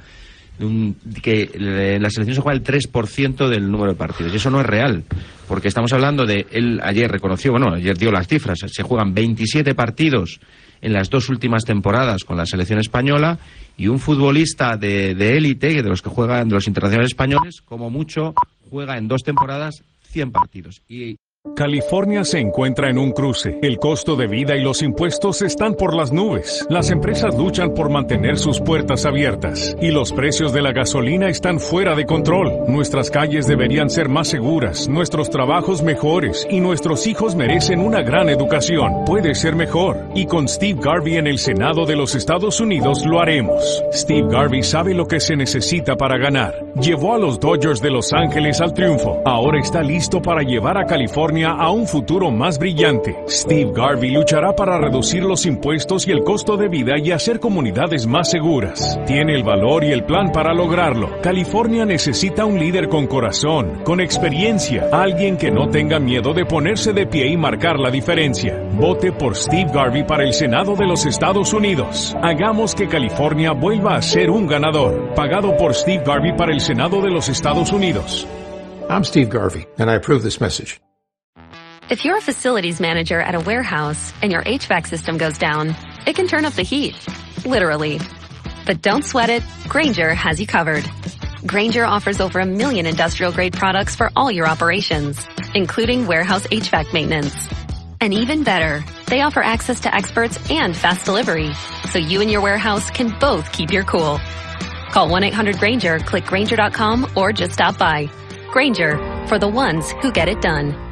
que la selección se juega el 3% del número de partidos. Y eso no es real, porque estamos hablando de... Él ayer reconoció, ayer dio las cifras, se juegan 27 partidos en las 2 últimas temporadas con la selección española, y un futbolista de élite, de los que juegan, de los internacionales españoles, como mucho, juega en 2 temporadas 100 partidos. California se encuentra en un cruce. El costo de vida y los impuestos están por las nubes. Las empresas luchan por mantener sus puertas abiertas y los precios de la gasolina están fuera de control. Nuestras calles deberían ser más seguras, nuestros trabajos mejores y nuestros hijos merecen una gran educación. Puede ser mejor y con Steve Garvey en el Senado de los Estados Unidos lo haremos. Steve Garvey sabe lo que se necesita para ganar. Llevó a los Dodgers de Los Ángeles al triunfo. Ahora está listo para llevar a California a un futuro más brillante. Steve Garvey luchará para reducir los impuestos y el costo de vida y hacer comunidades más seguras. Tiene el valor y el plan para lograrlo. California necesita un líder con corazón, con experiencia, alguien que no tenga miedo de ponerse de pie y marcar la diferencia. Vote por Steve Garvey para el Senado de los Estados Unidos. Hagamos que California vuelva a ser un ganador. Pagado por Steve Garvey para el Senado de los Estados Unidos. I'm Steve Garvey, and I approve this message. If you're a facilities manager at a warehouse and your HVAC system goes down, it can turn up the heat, literally. But don't sweat it, Grainger has you covered. Grainger offers over 1 million industrial-grade products for all your operations, including warehouse HVAC maintenance. And even better, they offer access to experts and fast delivery, so you and your warehouse can both keep your cool. Call 1-800-GRAINGER, click Grainger.com, or just stop by. Grainger, for the ones who get it done.